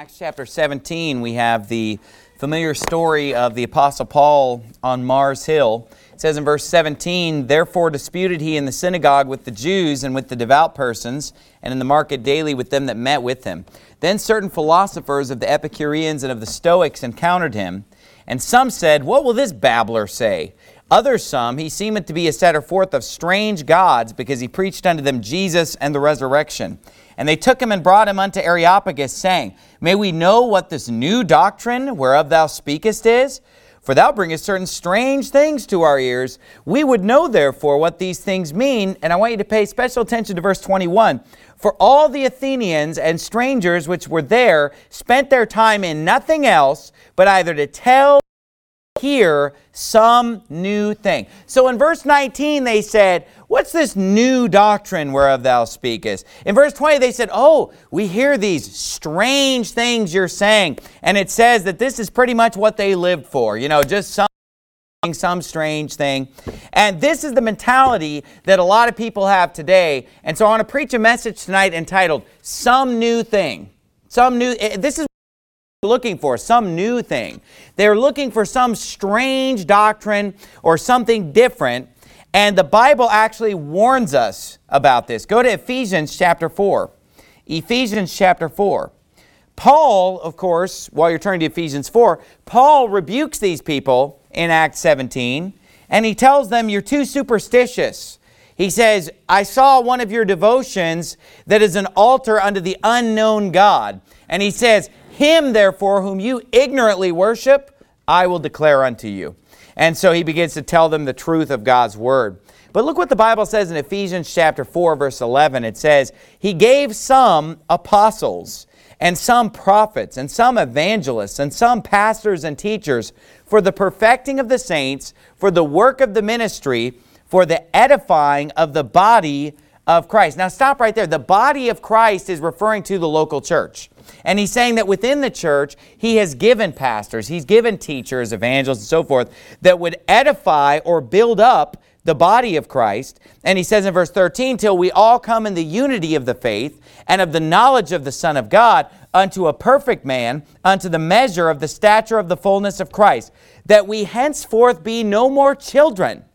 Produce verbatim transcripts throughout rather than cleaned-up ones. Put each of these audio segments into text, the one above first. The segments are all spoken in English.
Acts chapter seventeen, we have the familiar story of the Apostle Paul on Mars Hill. It says in verse seventeen, "Therefore disputed he in the synagogue with the Jews and with the devout persons, and in the market daily with them that met with him. Then certain philosophers of the Epicureans and of the Stoics encountered him. And some said, What will this babbler say? Others some, he seemeth to be a setter forth of strange gods, because he preached unto them Jesus and the resurrection. And they took him and brought him unto Areopagus, saying, May we know what this new doctrine whereof thou speakest is? For thou bringest certain strange things to our ears. We would know therefore what these things mean." And I want you to pay special attention to verse twenty-one. "For all the Athenians and strangers which were there spent their time in nothing else, but either to tell hear some new thing." So in verse nineteen they said, "What's this new doctrine whereof thou speakest?" In verse twenty they said, "Oh, we hear these strange things you're saying." And it says that this is pretty much what they lived for. You know, just some some strange thing. And this is the mentality that a lot of people have today. And so I want to preach a message tonight entitled, Some New Thing. Some new, this is looking for some new thing. They're looking for some strange doctrine or something different, and the Bible actually warns us about this. Go to Ephesians chapter four. Ephesians chapter four. Paul, of course, while you're turning to Ephesians four, Paul rebukes these people in Acts seventeen, and he tells them, you're too superstitious. He says, I saw one of your devotions that is an altar unto the unknown God. And he says, Him, therefore, whom you ignorantly worship, I will declare unto you. And so he begins to tell them the truth of God's Word. But look what the Bible says in Ephesians chapter four, verse eleven. It says, He gave some apostles, and some prophets, and some evangelists, and some pastors and teachers, for the perfecting of the saints, for the work of the ministry, for the edifying of the body of Christ. Now stop right there. The body of Christ is referring to the local church. And he's saying that within the church, he has given pastors, he's given teachers, evangelists, and so forth, that would edify or build up the body of Christ. And he says in verse thirteen, till we all come in the unity of the faith and of the knowledge of the Son of God, unto a perfect man, unto the measure of the stature of the fullness of Christ, that we henceforth be no more children,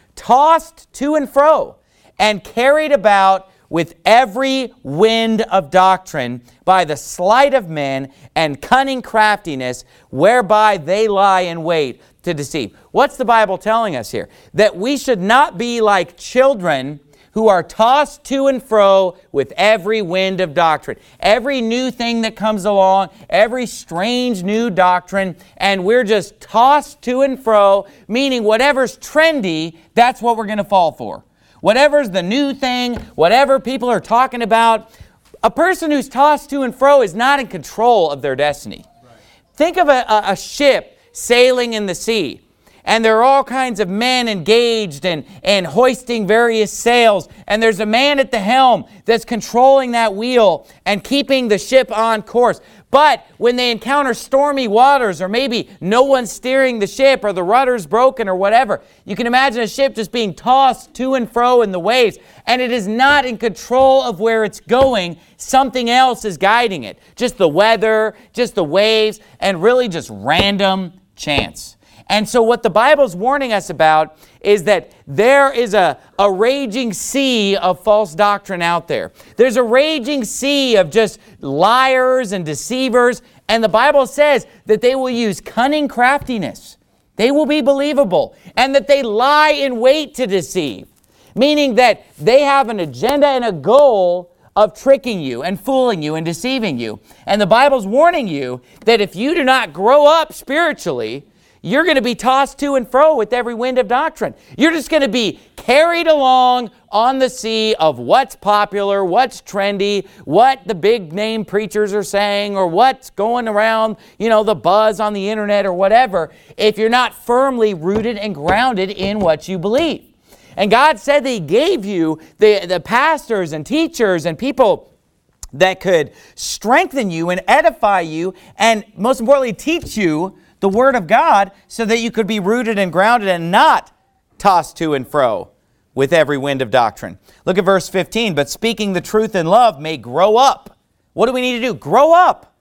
tossed to and fro, and carried about with every wind of doctrine by the sleight of men and cunning craftiness, whereby they lie in wait to deceive. What's the Bible telling us here? That we should not be like children who are tossed to and fro with every wind of doctrine. Every new thing that comes along, every strange new doctrine, and we're just tossed to and fro, meaning whatever's trendy, that's what we're going to fall for. Whatever's the new thing, whatever people are talking about, a person who's tossed to and fro is not in control of their destiny. Right. Think of a, a ship sailing in the sea, and there are all kinds of men engaged and, and hoisting various sails, and there's a man at the helm that's controlling that wheel and keeping the ship on course. But when they encounter stormy waters, or maybe no one's steering the ship, or the rudder's broken, or whatever, you can imagine a ship just being tossed to and fro in the waves, and it is not in control of where it's going. Something else is guiding it. Just the weather, just the waves, and really just random chance. And so what the Bible's warning us about is that there is a, a raging sea of false doctrine out there. There's a raging sea of just liars and deceivers. And the Bible says that they will use cunning craftiness. They will be believable. And that they lie in wait to deceive. Meaning that they have an agenda and a goal of tricking you and fooling you and deceiving you. And the Bible's warning you that if you do not grow up spiritually, you're going to be tossed to and fro with every wind of doctrine. You're just going to be carried along on the sea of what's popular, what's trendy, what the big name preachers are saying, or what's going around, you know, the buzz on the internet or whatever, if you're not firmly rooted and grounded in what you believe. And God said that He gave you the, the pastors and teachers and people that could strengthen you and edify you and, most importantly, teach you the Word of God so that you could be rooted and grounded and not tossed to and fro with every wind of doctrine. Look at verse fifteen. But speaking the truth in love may grow up. What do we need to do? Grow up.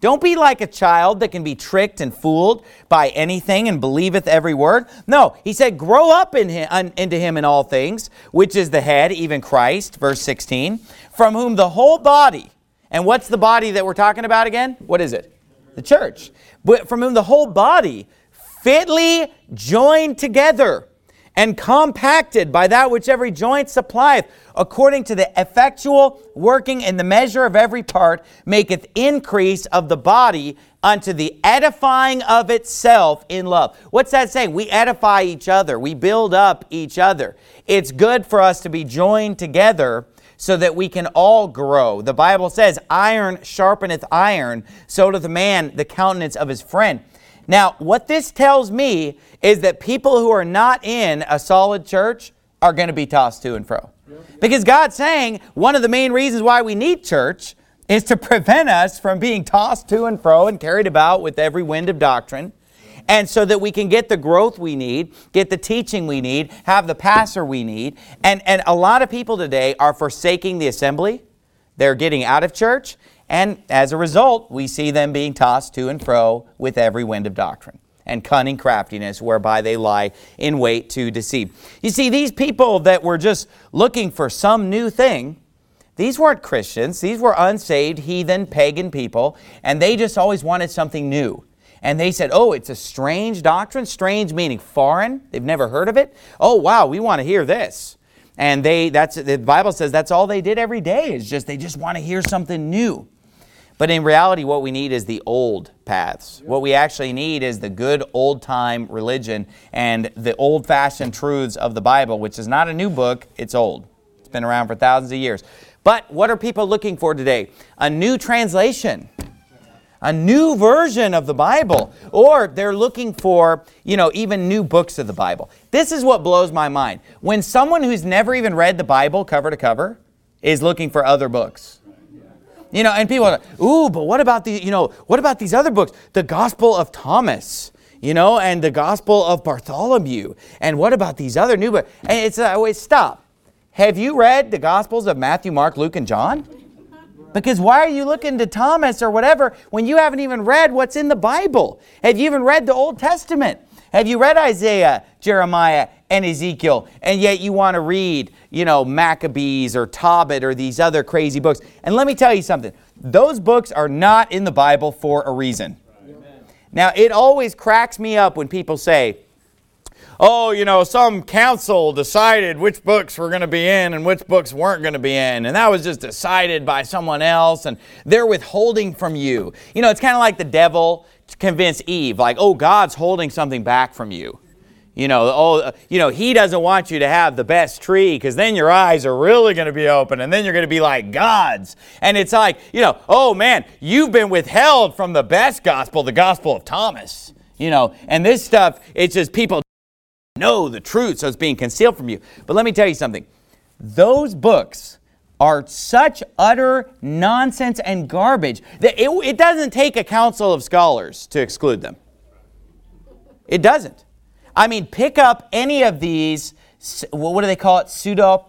Don't be like a child that can be tricked and fooled by anything and believeth every word. No, he said, grow up in him, un, into him in all things, which is the head, even Christ, verse sixteen, from whom the whole body, and what's the body that we're talking about again? What is it? The church. But from whom the whole body, fitly joined together, and compacted by that which every joint supplieth, according to the effectual working in the measure of every part, maketh increase of the body unto the edifying of itself in love. What's that saying? We edify each other. We build up each other. It's good for us to be joined together so that we can all grow. The Bible says, iron sharpeneth iron, so doth a man the countenance of his friend. Now, what this tells me is that people who are not in a solid church are going to be tossed to and fro. Because God's saying one of the main reasons why we need church is to prevent us from being tossed to and fro and carried about with every wind of doctrine. And so that we can get the growth we need, get the teaching we need, have the pastor we need. And, and a lot of people today are forsaking the assembly. They're getting out of church. And as a result, we see them being tossed to and fro with every wind of doctrine and cunning craftiness whereby they lie in wait to deceive. You see, these people that were just looking for some new thing, these weren't Christians. These were unsaved, heathen, pagan people, and they just always wanted something new. And they said, oh, it's a strange doctrine, strange meaning foreign. They've never heard of it. Oh, wow, we want to hear this. And they that's the Bible says that's all they did every day is just they just want to hear something new. But in reality, what we need is the old paths. What we actually need is the good old-time religion and the old-fashioned truths of the Bible, which is not a new book, it's old. It's been around for thousands of years. But what are people looking for today? A new translation, a new version of the Bible, or they're looking for, you know, even new books of the Bible. This is what blows my mind. When someone who's never even read the Bible cover to cover is looking for other books. You know, and people are like, ooh, but what about the, you know, what about these other books? The Gospel of Thomas, you know, and the Gospel of Bartholomew. And what about these other new books? And it's, uh, wait, stop. Have you read the Gospels of Matthew, Mark, Luke, and John? Because why are you looking to Thomas or whatever when you haven't even read what's in the Bible? Have you even read the Old Testament? Have you read Isaiah, Jeremiah, and Ezekiel, and yet you want to read, you know, Maccabees or Tobit or these other crazy books? And let me tell you something. Those books are not in the Bible for a reason. Amen. Now, it always cracks me up when people say, oh, you know, some council decided which books were going to be in and which books weren't going to be in. And that was just decided by someone else, and they're withholding from you. You know, it's kind of like the devil to convince Eve, like, oh, God's holding something back from you. You know, oh, you know, he doesn't want you to have the best tree because then your eyes are really going to be open and then you're going to be like God's. And it's like, you know, oh man, you've been withheld from the best gospel, the Gospel of Thomas. You know, and this stuff, it's just people know the truth, so it's being concealed from you. But let me tell you something. Those books are such utter nonsense and garbage that it, it doesn't take a council of scholars to exclude them. It doesn't. I mean, pick up any of these, what do they call it? Pseudo,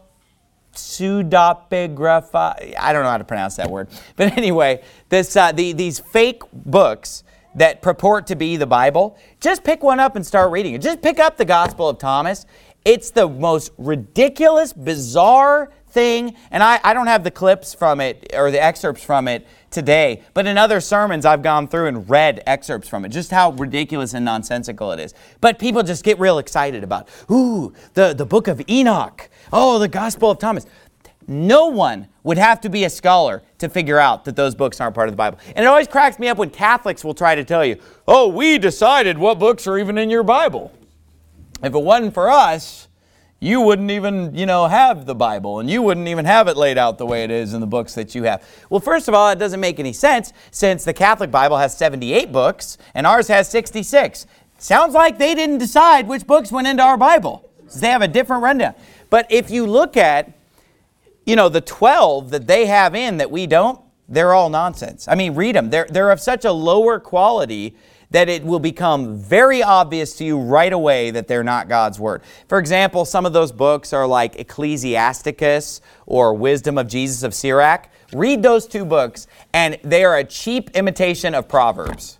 pseudepigrapha. I don't know how to pronounce that word. But anyway, this uh, the, these fake books that purport to be the Bible, just pick one up and start reading it. Just pick up the Gospel of Thomas. It's the most ridiculous, bizarre thing. And I, I don't have the clips from it or the excerpts from it today, but in other sermons I've gone through and read excerpts from it, just how ridiculous and nonsensical it is. But people just get real excited about, ooh, the, the book of Enoch, oh, the Gospel of Thomas. No one would have to be a scholar to figure out that those books aren't part of the Bible. And it always cracks me up when Catholics will try to tell you, oh, we decided what books are even in your Bible. If it wasn't for us, you wouldn't even, you know, have the Bible, and you wouldn't even have it laid out the way it is in the books that you have. Well, first of all, it doesn't make any sense since the Catholic Bible has seventy-eight books and ours has sixty-six. Sounds like they didn't decide which books went into our Bible. They have a different rundown. But if you look at, you know, the twelve that they have in that we don't, they're all nonsense. I mean, read them. They're, they're of such a lower quality that it will become very obvious to you right away that they're not God's Word. For example, some of those books are like Ecclesiasticus or Wisdom of Jesus of Sirach. Read those two books, and they are a cheap imitation of Proverbs.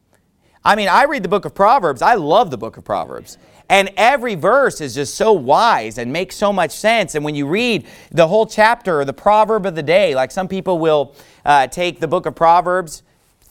I mean, I read the book of Proverbs. I love the book of Proverbs. And every verse is just so wise and makes so much sense. And when you read the whole chapter or the proverb of the day, like some people will uh, take the book of Proverbs,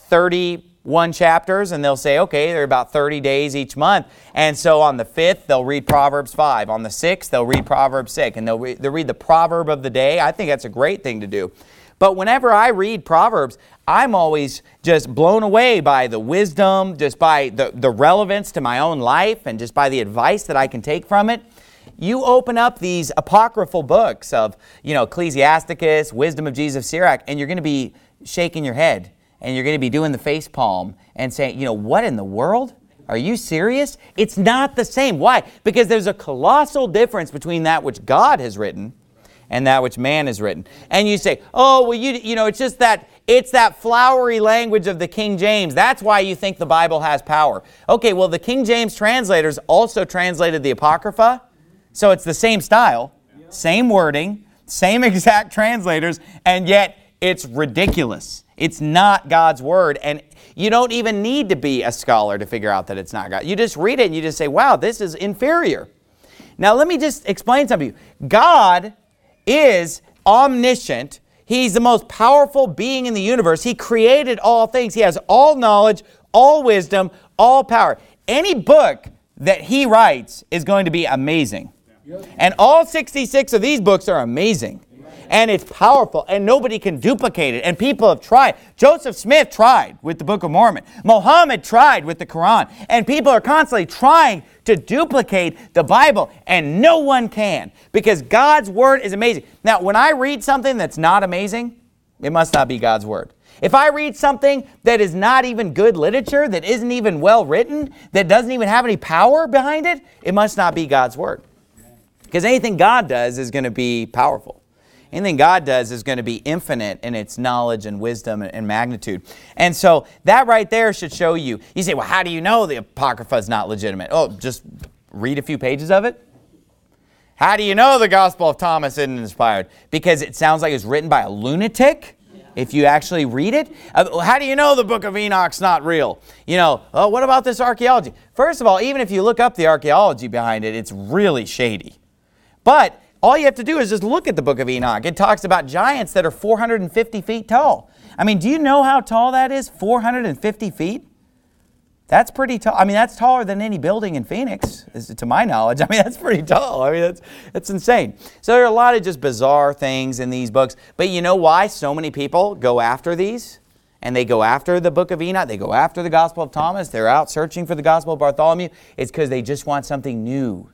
thirty-one chapters, and they'll say, okay, they're about thirty days each month. And so on the fifth, they'll read Proverbs five. On the sixth, they'll read Proverbs six. And they'll, re- they'll read the proverb of the day. I think that's a great thing to do. But whenever I read Proverbs, I'm always just blown away by the wisdom, just by the, the relevance to my own life, and just by the advice that I can take from it. You open up these apocryphal books of, you know, Ecclesiasticus, Wisdom of Jesus of Sirach, and you're going to be shaking your head, and you're going to be doing the face palm and saying, you know, what in the world? Are you serious? It's not the same. Why? Because there's a colossal difference between that which God has written and that which man has written. And you say, oh, well, you you know, it's just that, it's that flowery language of the King James. That's why you think the Bible has power. Okay, well, the King James translators also translated the Apocrypha, so it's the same style, same wording, same exact translators, and yet it's ridiculous. It's not God's Word, and you don't even need to be a scholar to figure out that it's not God. You just read it and you just say, wow, this is inferior. Now, let me just explain something to you. God is omniscient. He's the most powerful being in the universe. He created all things. He has all knowledge, all wisdom, all power. Any book that He writes is going to be amazing. And all sixty-six of these books are amazing. And it's powerful, and nobody can duplicate it. And people have tried. Joseph Smith tried with the Book of Mormon. Muhammad tried with the Quran. And people are constantly trying to duplicate the Bible, and no one can, because God's Word is amazing. Now, when I read something that's not amazing, it must not be God's Word. If I read something that is not even good literature, that isn't even well written, that doesn't even have any power behind it, it must not be God's Word. Because anything God does is going to be powerful. Anything God does is going to be infinite in its knowledge and wisdom and magnitude. And so that right there should show you. You say, well, how do you know the Apocrypha is not legitimate? Oh, just read a few pages of it. How do you know the Gospel of Thomas isn't inspired? Because it sounds like it's written by a lunatic. If you actually read it. Uh, how do you know the Book of Enoch's not real? You know, oh, what about this archaeology? First of all, even if you look up the archaeology behind it, it's really shady. But all you have to do is just look at the Book of Enoch. It talks about giants that are four hundred fifty feet tall. I mean, do you know how tall that is? four hundred fifty feet? That's pretty tall. I mean, that's taller than any building in Phoenix, to my knowledge. I mean, that's pretty tall. I mean, that's, that's insane. So there are a lot of just bizarre things in these books. But you know why so many people go after these? And they go after the Book of Enoch. They go after the Gospel of Thomas. They're out searching for the Gospel of Bartholomew. It's because they just want something new.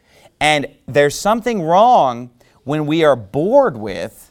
And there's something wrong when we are bored with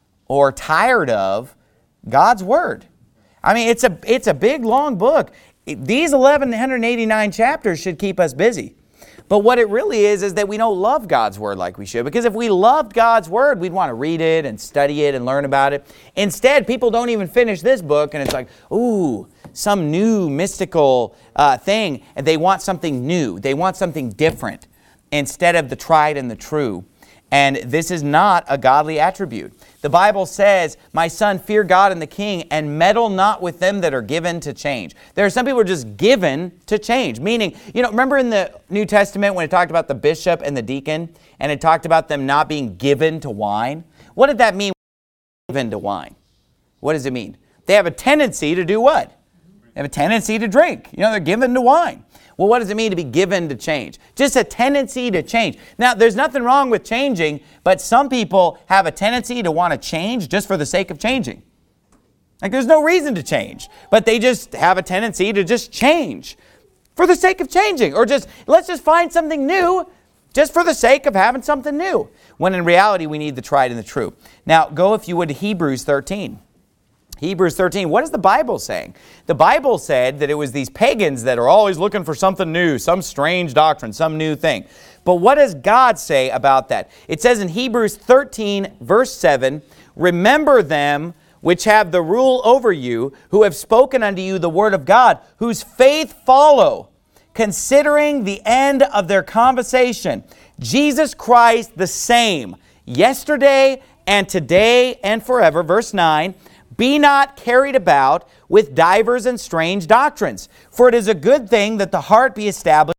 or tired of God's Word. I mean, it's a, it's a big, long book. These eleven eighty-nine chapters should keep us busy. But what it really is, is that we don't love God's Word like we should. Because if we loved God's Word, we'd want to read it and study it and learn about it. Instead, people don't even finish this book, and it's like, ooh, some new mystical uh, thing. And they want something new. They want something different, instead of the tried and the true. And this is not a godly attribute. The Bible says, my son, fear God and the king, and meddle not with them that are given to change. There are some people who are just given to change. Meaning, you know, remember in the New Testament when it talked about the bishop and the deacon, and it talked about them not being given to wine? What did that mean, given to wine? What does it mean? They have a tendency to do what? They have a tendency to drink. You know, they're given to wine. Well, what does it mean to be given to change? Just a tendency to change. Now, there's nothing wrong with changing, but some people have a tendency to want to change just for the sake of changing. Like, there's no reason to change, but they just have a tendency to just change for the sake of changing. Or just, let's just find something new just for the sake of having something new. When in reality, we need the tried and the true. Now, go, if you would, to Hebrews thirteen. Hebrews thirteen, what is the Bible saying? The Bible said that it was these pagans that are always looking for something new, some strange doctrine, some new thing. But what does God say about that? It says in Hebrews thirteen, verse seven, remember them which have the rule over you, who have spoken unto you the word of God, whose faith follow, considering the end of their conversation. Jesus Christ the same, yesterday and today and forever. Verse nine, be not carried about with divers and strange doctrines, for it is a good thing that the heart be established,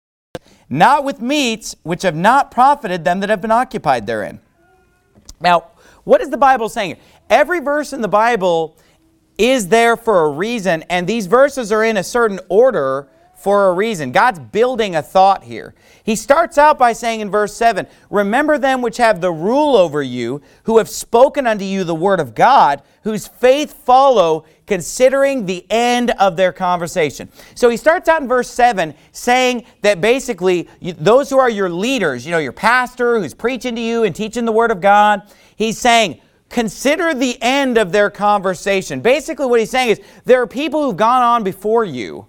not with meats which have not profited them that have been occupied therein. Now, what is the Bible saying? Every verse in the Bible is there for a reason, and these verses are in a certain order for a reason. God's building a thought here. He starts out by saying in verse seven, remember them which have the rule over you, who have spoken unto you the word of God, whose faith follow, considering the end of their conversation. So he starts out in verse seven saying that basically you, those who are your leaders, you know, your pastor who's preaching to you and teaching the word of God, he's saying, consider the end of their conversation. Basically what he's saying is there are people who've gone on before you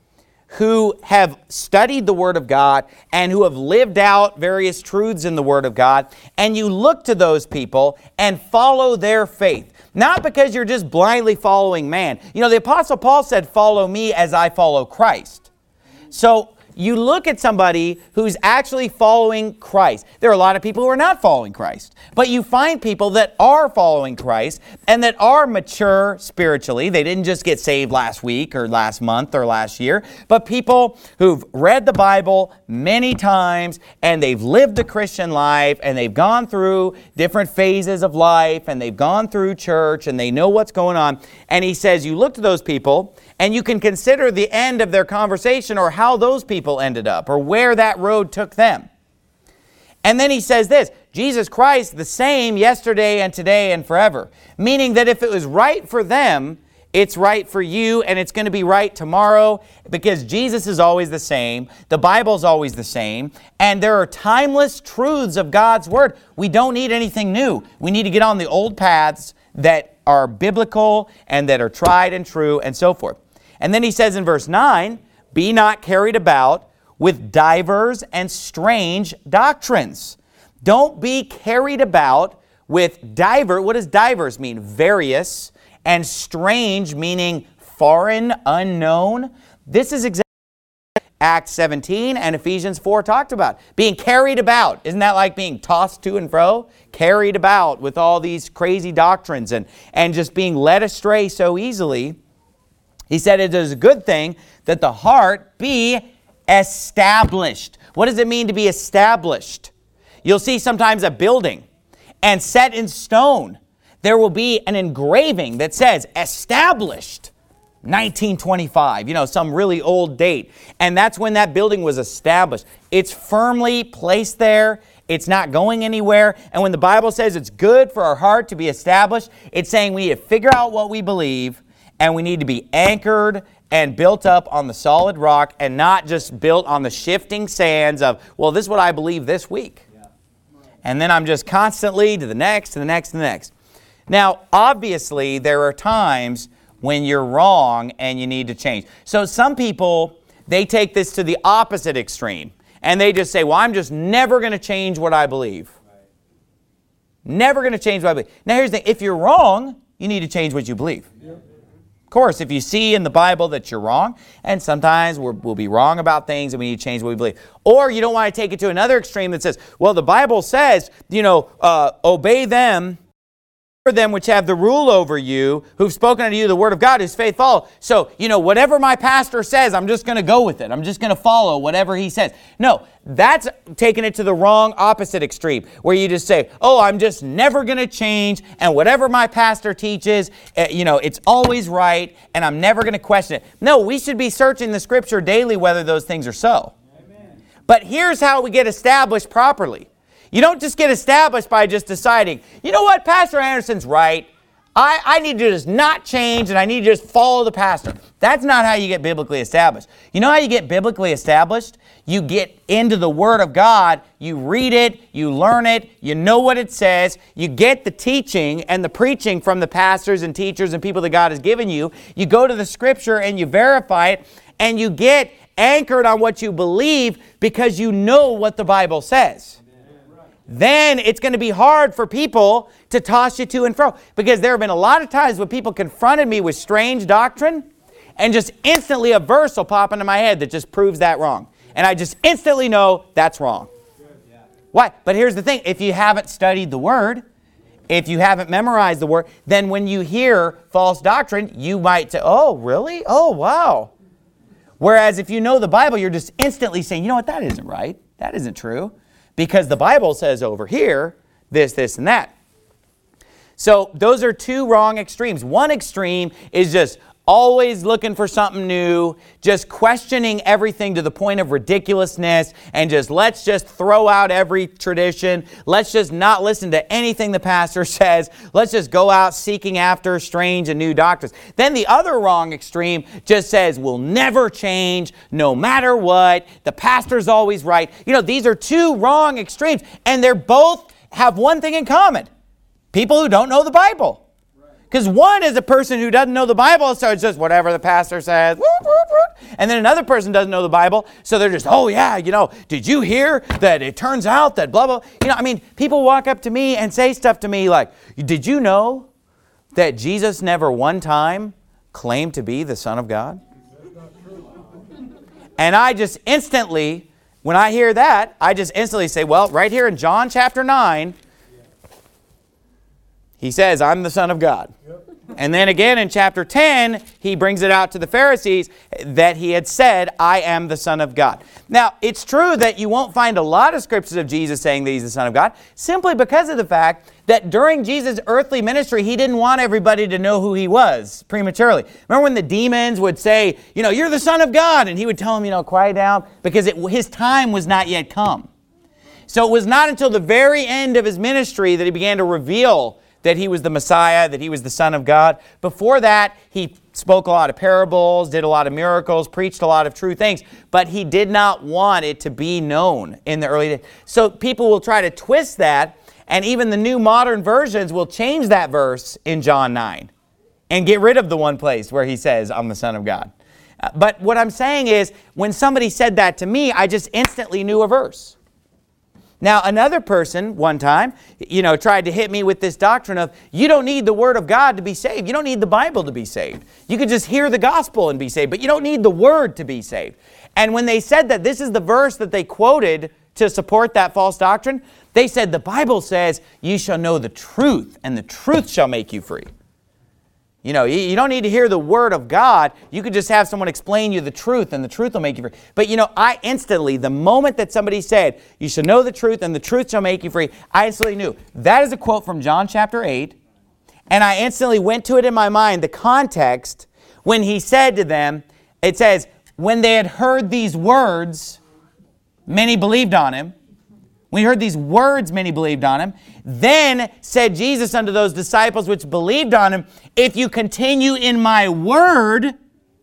who have studied the Word of God and who have lived out various truths in the Word of God, and you look to those people and follow their faith. Not because you're just blindly following man. You know, the Apostle Paul said, follow me as I follow Christ. So you look at somebody who's actually following Christ. There are a lot of people who are not following Christ. But you find people that are following Christ and that are mature spiritually. They didn't just get saved last week or last month or last year. But people who've read the Bible many times and they've lived the Christian life and they've gone through different phases of life and they've gone through church and they know what's going on. And he says you look to those people and you can consider the end of their conversation or how those people ended up or where that road took them. And then he says this, Jesus Christ the same yesterday and today and forever. Meaning that if it was right for them, it's right for you and it's going to be right tomorrow because Jesus is always the same. The Bible's always the same. And there are timeless truths of God's Word. We don't need anything new. We need to get on the old paths that are biblical and that are tried and true and so forth. And then he says in verse nine, be not carried about with divers and strange doctrines. Don't be carried about with diver. What does divers mean? Various. And strange meaning foreign, unknown. This is exactly what Acts seventeen and Ephesians four talked about. Being carried about. Isn't that like being tossed to and fro? Carried about with all these crazy doctrines and, and just being led astray so easily. He said it is a good thing that the heart be established. What does it mean to be established? You'll see sometimes a building and set in stone. There will be an engraving that says established nineteen twenty-five, you know, some really old date. And that's when that building was established. It's firmly placed there. It's not going anywhere. And when the Bible says it's good for our heart to be established, it's saying we need to figure out what we believe and we need to be anchored and built up on the solid rock and not just built on the shifting sands of, well, this is what I believe this week. Yeah. And then I'm just constantly to the next, to the next, to the next. Now, obviously, there are times when you're wrong and you need to change. So some people, they take this to the opposite extreme. And they just say, well, I'm just never going to change what I believe. Right. Never going to change what I believe. Now, here's the thing. If you're wrong, you need to change what you believe. Yeah. Of course, if you see in the Bible that you're wrong, and sometimes we're, we'll be wrong about things and we need to change what we believe. Or you don't want to take it to another extreme that says, well, the Bible says, you know, uh, obey them, for them which have the rule over you, who've spoken unto you the word of God, whose faith follow. So, you know, whatever my pastor says, I'm just going to go with it. I'm just going to follow whatever he says. No, that's taking it to the wrong opposite extreme, where you just say, oh, I'm just never going to change, and whatever my pastor teaches, uh, you know, it's always right, and I'm never going to question it. No, we should be searching the Scripture daily whether those things are so. Amen. But here's how we get established properly. You don't just get established by just deciding, you know what, Pastor Anderson's right. I, I need to just not change and I need to just follow the pastor. That's not how you get biblically established. You know how you get biblically established? You get into the Word of God, you read it, you learn it, you know what it says, you get the teaching and the preaching from the pastors and teachers and people that God has given you. You go to the Scripture and you verify it, and you get anchored on what you believe because you know what the Bible says. then it's going to be hard for people to toss you to and fro. Because there have been a lot of times when people confronted me with strange doctrine, and just instantly a verse will pop into my head that just proves that wrong. And I just instantly know that's wrong. Why? But here's the thing. If you haven't studied the Word, if you haven't memorized the Word, then when you hear false doctrine, you might say, oh, really? Oh, wow. Whereas if you know the Bible, you're just instantly saying, you know what, that isn't right. That isn't true. Because the Bible says over here, this, this, and that. So those are two wrong extremes. One extreme is just always looking for something new, just questioning everything to the point of ridiculousness, and just let's just throw out every tradition. Let's just not listen to anything the pastor says. Let's just go out seeking after strange and new doctrines. Then the other wrong extreme just says we'll never change no matter what. The pastor's always right. You know, these are two wrong extremes, and they're both have one thing in common. People who don't know the Bible. Because one is a person who doesn't know the Bible, so it's just whatever the pastor says. Whoop, whoop, whoop. And then another person doesn't know the Bible, so they're just, oh yeah, you know, did you hear that it turns out that blah, blah. You know, I mean, people walk up to me and say stuff to me like, did you know that Jesus never one time claimed to be the Son of God? And I just instantly, when I hear that, I just instantly say, well, right here in John chapter nine, he says, I'm the Son of God. Yep. And then again in chapter ten, he brings it out to the Pharisees that he had said, I am the Son of God. Now, it's true that you won't find a lot of scriptures of Jesus saying that he's the Son of God, simply because of the fact that during Jesus' earthly ministry, he didn't want everybody to know who he was prematurely. Remember when the demons would say, you know, you're the Son of God, and he would tell them, you know, quiet down, because it, his time was not yet come. So it was not until the very end of his ministry that he began to reveal that he was the Messiah, that he was the Son of God. Before that, he spoke a lot of parables, did a lot of miracles, preached a lot of true things, but he did not want it to be known in the early days. So people will try to twist that, and even the new modern versions will change that verse in John nine and get rid of the one place where he says, I'm the Son of God. Uh, but what I'm saying is, when somebody said that to me, I just instantly knew a verse. Now, another person one time, you know, tried to hit me with this doctrine of, you don't need the Word of God to be saved. You don't need the Bible to be saved. You could just hear the gospel and be saved, but you don't need the Word to be saved. And when they said that this is the verse that they quoted to support that false doctrine, they said the Bible says, you shall know the truth, and the truth shall make you free. You know, you don't need to hear the Word of God. You could just have someone explain you the truth, and the truth will make you free. But you know, I instantly, the moment that somebody said, you shall know the truth, and the truth shall make you free, I instantly knew. That is a quote from John chapter eight. And I instantly went to it in my mind, the context, when he said to them, it says, when they had heard these words, many believed on him. When he heard these words, many believed on him. Then said Jesus unto those disciples which believed on him, if you continue in my word,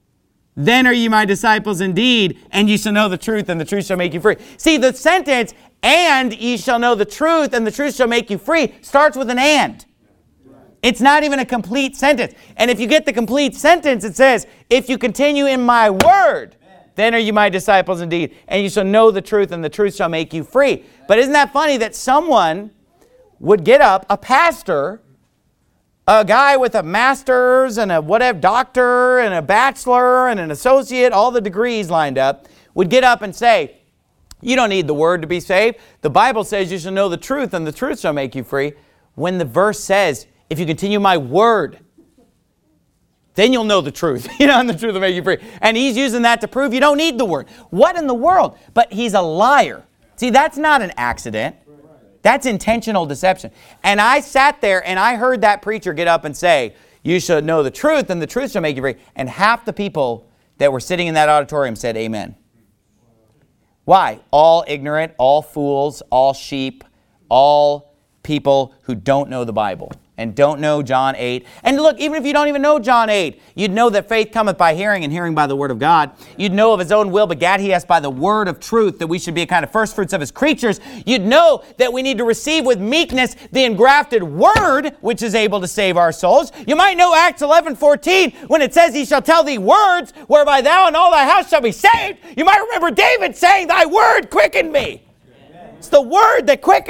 then are ye my disciples indeed, and ye shall know the truth, and the truth shall make you free. See, the sentence, and ye shall know the truth, and the truth shall make you free, starts with an and. It's not even a complete sentence. And if you get the complete sentence, it says, if you continue in my word, then are you my disciples indeed, and you shall know the truth, and the truth shall make you free. But isn't that funny that someone would get up, a pastor, a guy with a master's and a whatever, doctor and a bachelor and an associate, all the degrees lined up, would get up and say, you don't need the Word to be saved. The Bible says you shall know the truth, and the truth shall make you free. When the verse says, if you continue my word, then you'll know the truth, you know, and the truth will make you free. And he's using that to prove you don't need the Word. What in the world? But he's a liar. See, that's not an accident. That's intentional deception. And I sat there and I heard that preacher get up and say, you should know the truth, and the truth shall make you free. And half the people that were sitting in that auditorium said amen. Why? All ignorant, all fools, all sheep, all people who don't know the Bible and don't know John eight. And look, even if you don't even know John eight, you'd know that faith cometh by hearing, and hearing by the Word of God. You'd know of His own will begat He us by the word of truth, that we should be a kind of first fruits of His creatures. You'd know that we need to receive with meekness the engrafted Word, which is able to save our souls. You might know Acts eleven fourteen, when it says, He shall tell thee words, whereby thou and all thy house shall be saved. You might remember David saying, Thy word quickened me. It's the Word that quickeneth.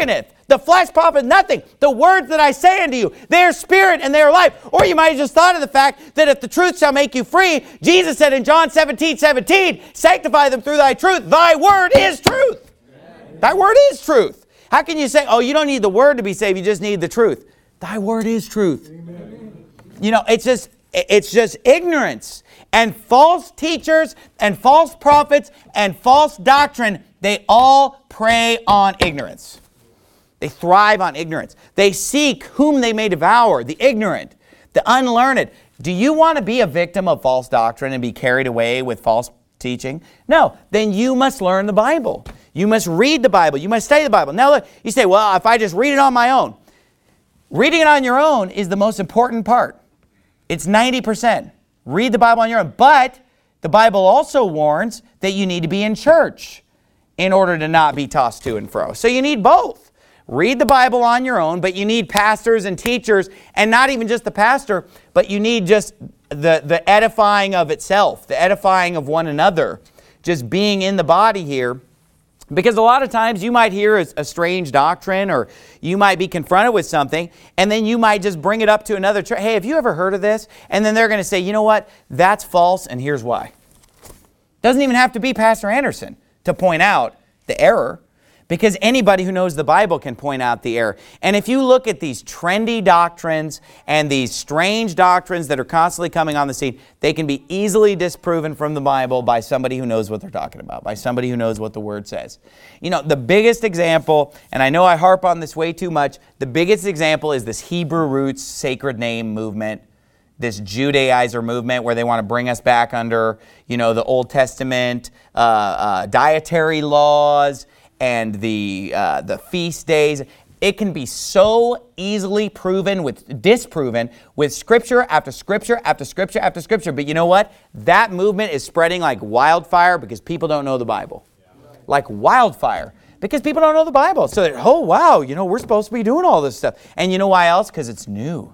The flesh profit nothing. The words that I say unto you, they are spirit and they are life. Or you might have just thought of the fact that if the truth shall make you free, Jesus said in John seventeen seventeen, sanctify them through thy truth. Thy word is truth. Amen. Thy word is truth. How can you say, oh, you don't need the word to be saved, you just need the truth? Thy word is truth. Amen. You know, it's just, it's just ignorance. And false teachers and false prophets and false doctrine, they all prey on ignorance. They thrive on ignorance. They seek whom they may devour, the ignorant, the unlearned. Do you want to be a victim of false doctrine and be carried away with false teaching? No. Then you must learn the Bible. You must read the Bible. You must study the Bible. Now look, you say, well, if I just read it on my own. Reading it on your own is the most important part. It's ninety percent. Read the Bible on your own. But the Bible also warns that you need to be in church in order to not be tossed to and fro. So you need both. Read the Bible on your own, but you need pastors and teachers, and not even just the pastor, but you need just the, the edifying of itself, the edifying of one another, just being in the body here. Because a lot of times you might hear a, a strange doctrine, or you might be confronted with something, and then you might just bring it up to another church. Hey, have you ever heard of this? And then they're going to say, you know what? That's false, and here's why. Doesn't even have to be Pastor Anderson to point out the error, because anybody who knows the Bible can point out the error. And if you look at these trendy doctrines and these strange doctrines that are constantly coming on the scene, they can be easily disproven from the Bible by somebody who knows what they're talking about, by somebody who knows what the Word says. You know, the biggest example, and I know I harp on this way too much, the biggest example is this Hebrew roots sacred name movement, this Judaizer movement where they want to bring us back under, you know, the Old Testament uh, uh, dietary laws and the uh, the feast days. It can be so easily proven, with disproven, with scripture after scripture after scripture after scripture. But you know what? That movement is spreading like wildfire because people don't know the Bible. Like wildfire. Because people don't know the Bible. So, oh wow, you know, we're supposed to be doing all this stuff. And you know why else? Because it's new.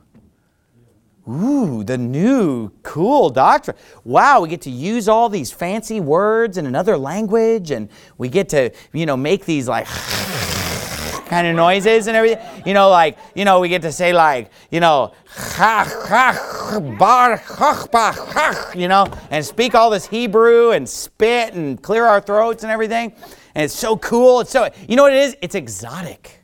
Ooh, the new, cool doctrine. Wow, we get to use all these fancy words in another language, and we get to, you know, make these like kind of noises and everything. You know, like, you know, we get to say like, you know, you know, and speak all this Hebrew and spit and clear our throats and everything. And it's so cool. It's so, you know what it is? It's exotic.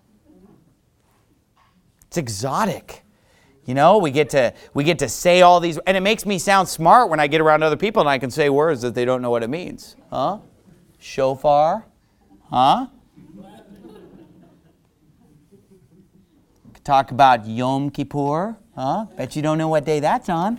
It's exotic. You know, we get to we get to say all these, and it makes me sound smart when I get around other people and I can say words that they don't know what it means. Huh? Shofar? Huh? Talk about Yom Kippur? Huh? Bet you don't know what day that's on.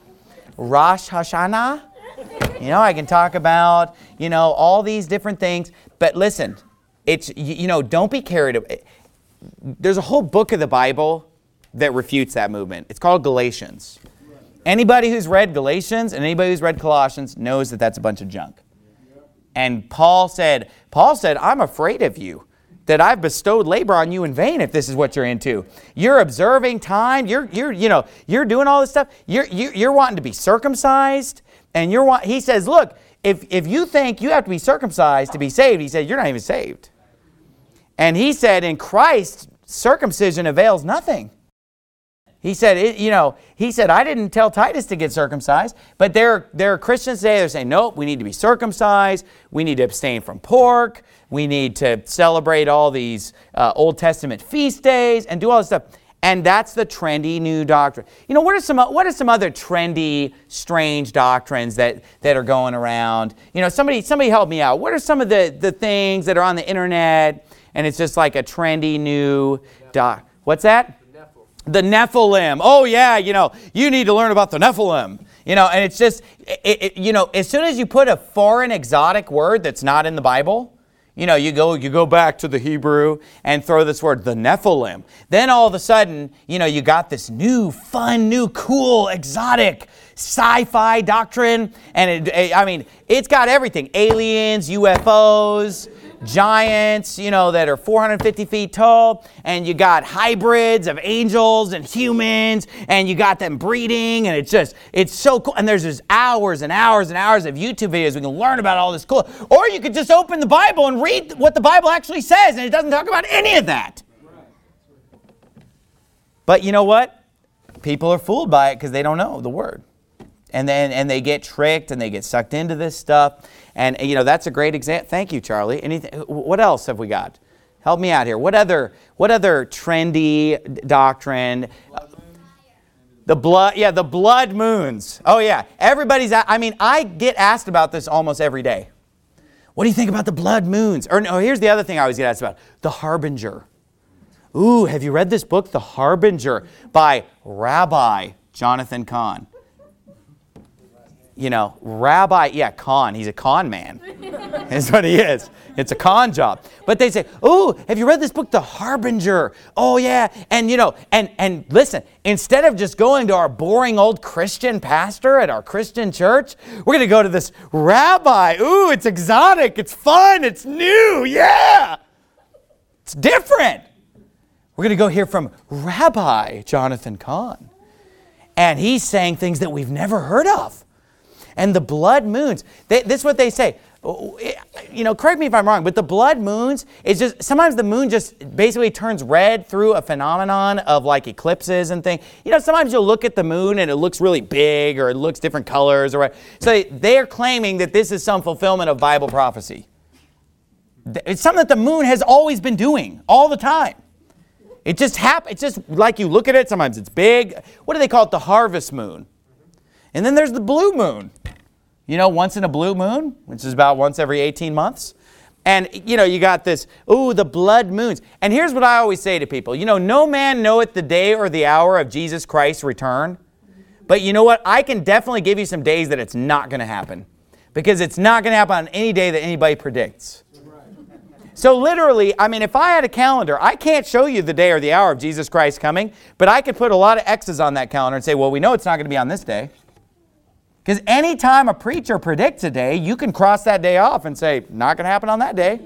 Rosh Hashanah? You know, I can talk about, you know, all these different things. But listen, it's, you know, don't be carried away. There's a whole book of the Bible that refutes that movement. It's called Galatians. Anybody who's read Galatians and anybody who's read Colossians knows that that's a bunch of junk. And Paul said, Paul said, I'm afraid of you, that I've bestowed labor on you in vain if this is what you're into. You're observing time. You're, you're, you know, you're doing all this stuff. You're, you're, you're wanting to be circumcised. And you're want, he says, look, if, if you think you have to be circumcised to be saved, he said, you're not even saved. And he said, in Christ, circumcision avails nothing. He said, it, you know, he said, I didn't tell Titus to get circumcised, but there, there are Christians today that are saying, nope, we need to be circumcised. We need to abstain from pork. We need to celebrate all these uh, Old Testament feast days and do all this stuff. And that's the trendy new doctrine. You know, what are some, what are some other trendy, strange doctrines that, that are going around? You know, somebody, somebody help me out. What are some of the, the things that are on the internet and it's just like a trendy new doc? What's that? The Nephilim. Oh yeah, you know, you need to learn about the Nephilim. You know, and it's just, it, it, you know, as soon as you put a foreign exotic word that's not in the Bible, you know, you go you go back to the Hebrew and throw this word, the Nephilim. Then all of a sudden, you know, you got this new, fun, new, cool, exotic sci-fi doctrine. And it, I mean, it's got everything. Aliens, U F Os, giants, you know, that are four hundred fifty feet tall, and you got hybrids of angels and humans, and you got them breeding, and it's just, it's so cool. And there's just hours and hours and hours of YouTube videos we can learn about all this cool. Or you could just open the Bible and read what the Bible actually says, and it doesn't talk about any of that. But you know what? People are fooled by it because they don't know the Word. And then and they get tricked and they get sucked into this stuff. And, you know, that's a great example. Thank you, Charlie. Anything? What else have we got? Help me out here. What other what other trendy doctrine? The blood, yeah, the blood moons. Oh, yeah. Everybody's, I mean, I get asked about this almost every day. What do you think about the blood moons? Or no, here's the other thing I always get asked about. The Harbinger. Ooh, have you read this book, The Harbinger, by Rabbi Jonathan Cahn? You know, Rabbi, yeah, con. He's a con man. That's what he is. It's a con job. But they say, oh, have you read this book, The Harbinger? Oh, yeah. And, you know, and, and listen, instead of just going to our boring old Christian pastor at our Christian church, we're going to go to this rabbi. Ooh, it's exotic. It's fun. It's new. Yeah. It's different. We're going to go hear from Rabbi Jonathan Cahn. And he's saying things that we've never heard of. And the blood moons, they, this is what they say. You know, correct me if I'm wrong, but the blood moons, is just, sometimes the moon just basically turns red through a phenomenon of like eclipses and things. You know, sometimes you'll look at the moon and it looks really big or it looks different colors or what. So they are claiming that this is some fulfillment of Bible prophecy. It's something that the moon has always been doing all the time. It just happens. It's just like you look at it, sometimes it's big. What do they call it? The harvest moon. And then there's the blue moon. You know, once in a blue moon, which is about once every eighteen months. And, you know, you got this, ooh, the blood moons. And here's what I always say to people. You know, no man knoweth the day or the hour of Jesus Christ's return. But you know what? I can definitely give you some days that it's not going to happen. Because it's not going to happen on any day that anybody predicts. So literally, I mean, if I had a calendar, I can't show you the day or the hour of Jesus Christ coming. But I could put a lot of X's on that calendar and say, well, we know it's not going to be on this day. Because anytime a preacher predicts a day, you can cross that day off and say, not going to happen on that day.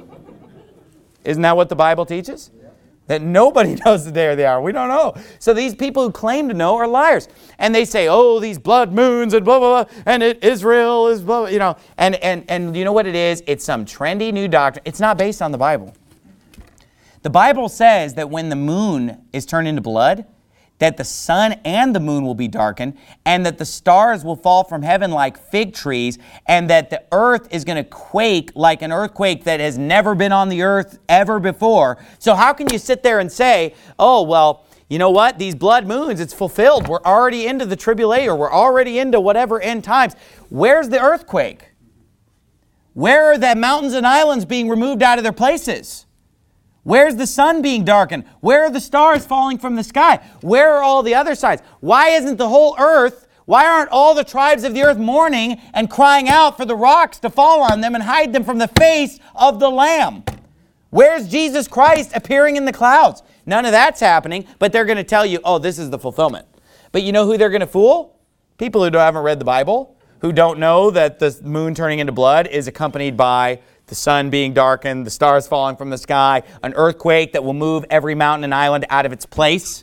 Isn't that what the Bible teaches? That nobody knows the day or the hour. We don't know. So these people who claim to know are liars. And they say, oh, these blood moons and blah, blah, blah, and it, Israel is blah, blah, you know. And, and, and you know what it is? It's some trendy new doctrine. It's not based on the Bible. The Bible says that when the moon is turned into blood, that the sun and the moon will be darkened, and that the stars will fall from heaven like fig trees, and that the earth is going to quake like an earthquake that has never been on the earth ever before. So how can you sit there and say, oh, well, you know what? These blood moons, it's fulfilled. We're already into the tribulation, or we're already into whatever end times. Where's the earthquake? Where are the mountains and islands being removed out of their places? Where's the sun being darkened? Where are the stars falling from the sky? Where are all the other signs? Why isn't the whole earth, why aren't all the tribes of the earth mourning and crying out for the rocks to fall on them and hide them from the face of the Lamb? Where's Jesus Christ appearing in the clouds? None of that's happening, but they're going to tell you, oh, this is the fulfillment. But you know who they're going to fool? People who haven't read the Bible, who don't know that the moon turning into blood is accompanied by the sun being darkened, the stars falling from the sky, an earthquake that will move every mountain and island out of its place.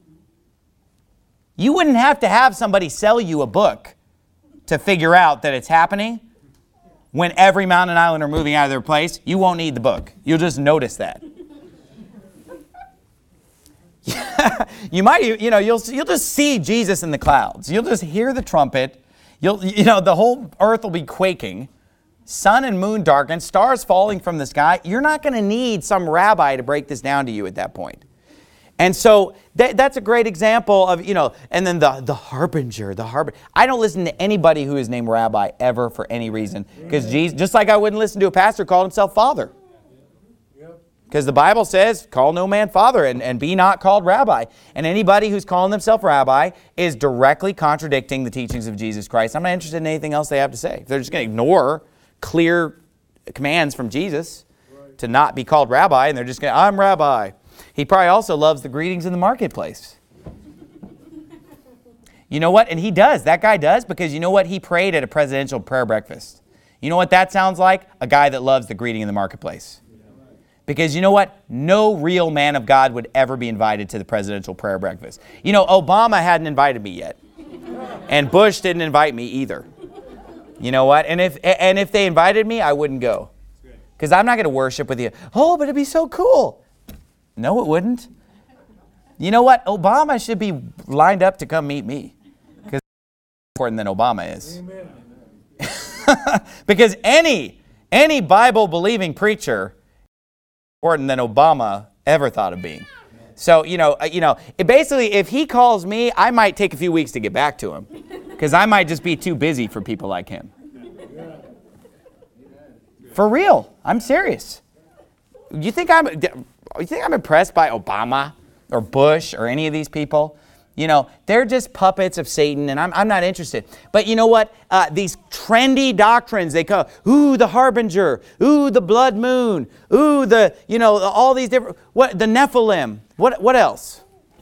You wouldn't have to have somebody sell you a book to figure out that it's happening. When every mountain and island are moving out of their place, you won't need the book. You'll just notice that. You might, you know, you'll you'll just see Jesus in the clouds. You'll just hear the trumpet. You'll, you know, the whole earth will be quaking. Sun and moon darkened, stars falling from the sky. You're not going to need some rabbi to break this down to you at that point. And so that, that's a great example of, you know, and then the, the harbinger, the harbinger. I don't listen to anybody who is named rabbi ever for any reason. Because Jesus, just like I wouldn't listen to a pastor who called himself father. Because the Bible says, call no man father and, and be not called rabbi. And anybody who's calling themselves rabbi is directly contradicting the teachings of Jesus Christ. I'm not interested in anything else they have to say. If they're just going to ignore clear commands from Jesus right. to not be called rabbi, and they're just going, I'm rabbi. He probably also loves the greetings in the marketplace. You know what? And he does. That guy does, because you know what? He prayed at a presidential prayer breakfast. You know what that sounds like? A guy that loves the greeting in the marketplace. Because you know what? No real man of God would ever be invited to the presidential prayer breakfast. You know, Obama hadn't invited me yet. And Bush didn't invite me either. You know what? And if and if they invited me, I wouldn't go. Because I'm not going to worship with you. Oh, but it'd be so cool. No, it wouldn't. You know what? Obama should be lined up to come meet me. Because he's more important than Obama is. Because any, any Bible-believing preacher is more important than Obama ever thought of being. So, you know, you know, it basically, if he calls me, I might take a few weeks to get back to him. Because I might just be too busy for people like him. For real. I'm serious. You think I'm, you think I'm impressed by Obama or Bush or any of these people? You know, they're just puppets of Satan, and I'm, I'm not interested. But you know what? Uh, these trendy doctrines, they call, ooh, the harbinger, ooh, the blood moon, ooh, the, you know, all these different, what, the Nephilim. What, what else?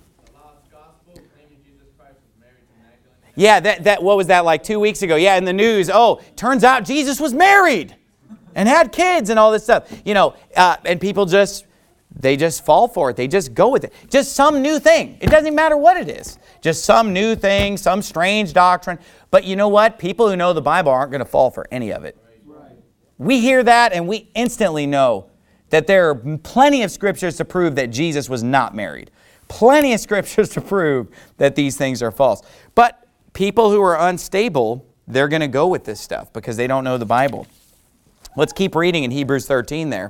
Yeah, that, that, what was that, like two weeks ago? Yeah, in the news, oh, turns out Jesus was married and had kids and all this stuff. You know, uh, and people just, they just fall for it. They just go with it. Just some new thing. It doesn't even matter what it is. Just some new thing, some strange doctrine. But you know what? People who know the Bible aren't going to fall for any of it. We hear that and we instantly know that there are plenty of scriptures to prove that Jesus was not married. Plenty of scriptures to prove that these things are false. But people who are unstable, they're going to go with this stuff because they don't know the Bible. Let's keep reading in Hebrews thirteen there.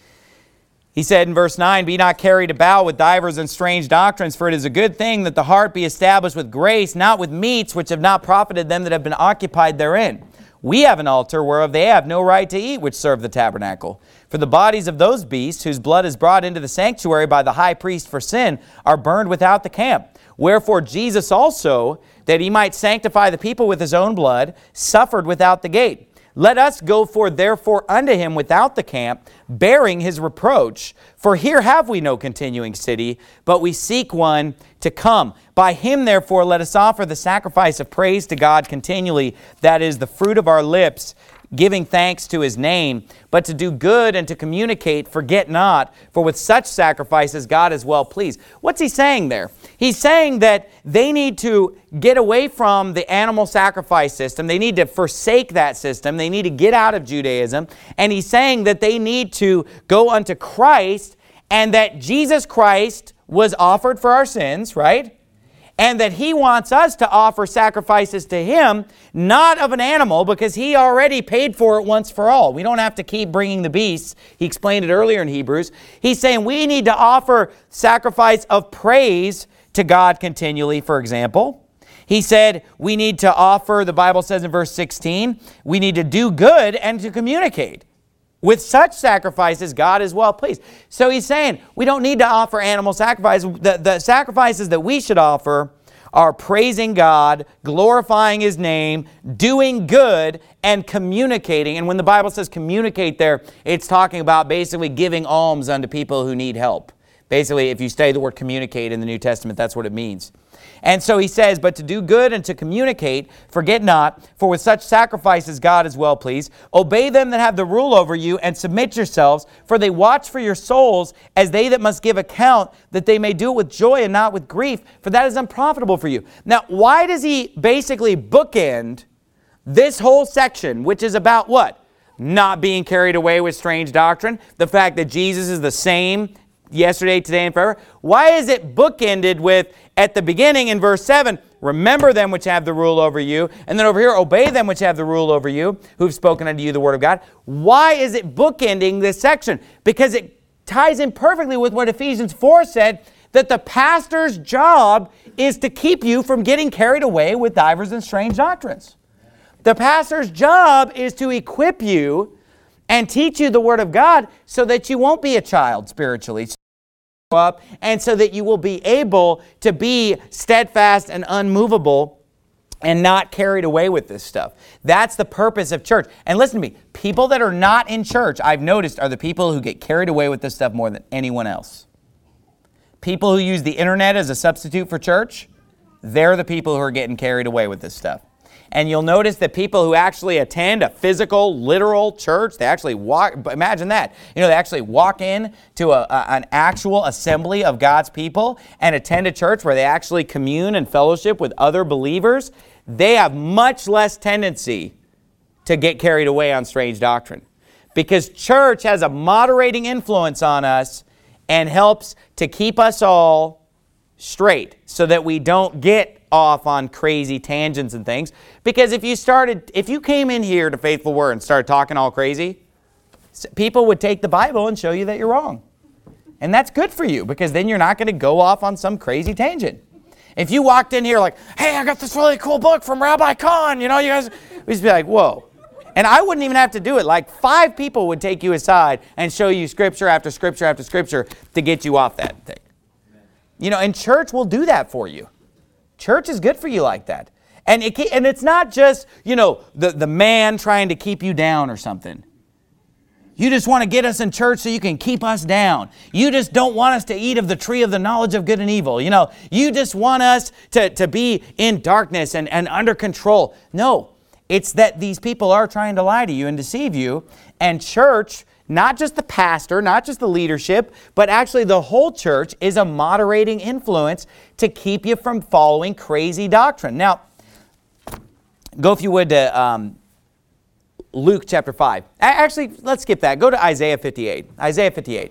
He said in verse nine, be not carried about with divers and strange doctrines, for it is a good thing that the heart be established with grace, not with meats which have not profited them that have been occupied therein. We have an altar whereof they have no right to eat which serve the tabernacle. For the bodies of those beasts, whose blood is brought into the sanctuary by the high priest for sin, are burned without the camp. Wherefore Jesus also, that he might sanctify the people with his own blood, suffered without the gate. Let us go forth therefore unto him without the camp, bearing his reproach. For here have we no continuing city, but we seek one to come. By him therefore let us offer the sacrifice of praise to God continually, that is the fruit of our lips, giving thanks to his name. But to do good and to communicate, forget not, for with such sacrifices God is well pleased. What's he saying there? He's saying that they need to get away from the animal sacrifice system. They need to forsake that system. They need to get out of Judaism. And he's saying that they need to go unto Christ, and that Jesus Christ was offered for our sins, right? And that he wants us to offer sacrifices to him, not of an animal, because he already paid for it once for all. We don't have to keep bringing the beasts. He explained it earlier in Hebrews. He's saying we need to offer sacrifice of praise to God continually, for example. He said we need to offer, the Bible says in verse sixteen, we need to do good and to communicate. With such sacrifices, God is well pleased. So he's saying we don't need to offer animal sacrifices. The, the sacrifices that we should offer are praising God, glorifying his name, doing good, and communicating. And when the Bible says communicate there, it's talking about basically giving alms unto people who need help. Basically, if you study the word communicate in the New Testament, that's what it means. And so he says, but to do good and to communicate, forget not, for with such sacrifices God is well pleased. Obey them that have the rule over you, and submit yourselves, for they watch for your souls as they that must give account, that they may do it with joy and not with grief, for that is unprofitable for you. Now, why does he basically bookend this whole section, which is about what? Not being carried away with strange doctrine, the fact that Jesus is the same yesterday, today, and forever. Why is it bookended with, at the beginning in verse seven, remember them which have the rule over you, and then over here, obey them which have the rule over you, who've spoken unto you the word of God? Why is it bookending this section? Because it ties in perfectly with what Ephesians four said, that the pastor's job is to keep you from getting carried away with divers and strange doctrines. The pastor's job is to equip you and teach you the word of God so that you won't be a child spiritually. Up, and so that you will be able to be steadfast and unmovable and not carried away with this stuff. That's the purpose of church. And listen to me, people that are not in church, I've noticed, are the people who get carried away with this stuff more than anyone else. People who use the internet as a substitute for church, they're the people who are getting carried away with this stuff. And you'll notice that people who actually attend a physical, literal church, they actually walk, imagine that. You know, they actually walk in to a, a, an actual assembly of God's people and attend a church where they actually commune and fellowship with other believers. They have much less tendency to get carried away on strange doctrine. Because church has a moderating influence on us and helps to keep us all straight so that we don't get off on crazy tangents and things. Because if you started, if you came in here to Faithful Word and started talking all crazy, people would take the Bible and show you that you're wrong. And that's good for you, because then you're not going to go off on some crazy tangent. If you walked in here like, hey, I got this really cool book from Rabbi Kahn, you know, you guys, we'd be like, whoa. And I wouldn't even have to do it. Like five people would take you aside and show you scripture after scripture after scripture to get you off that thing. You know, and church will do that for you. Church is good for you like that. And it and it's not just, you know, the, the man trying to keep you down or something. You just want to get us in church so you can keep us down. You just don't want us to eat of the tree of the knowledge of good and evil. You know, you just want us to, to be in darkness and, and under control. No, it's that these people are trying to lie to you and deceive you. And church, not just the pastor, not just the leadership, but actually the whole church is a moderating influence to keep you from following crazy doctrine. Now, go if you would to um, Luke chapter five. Actually, let's skip that. Go to Isaiah fifty-eight. Isaiah fifty-eight.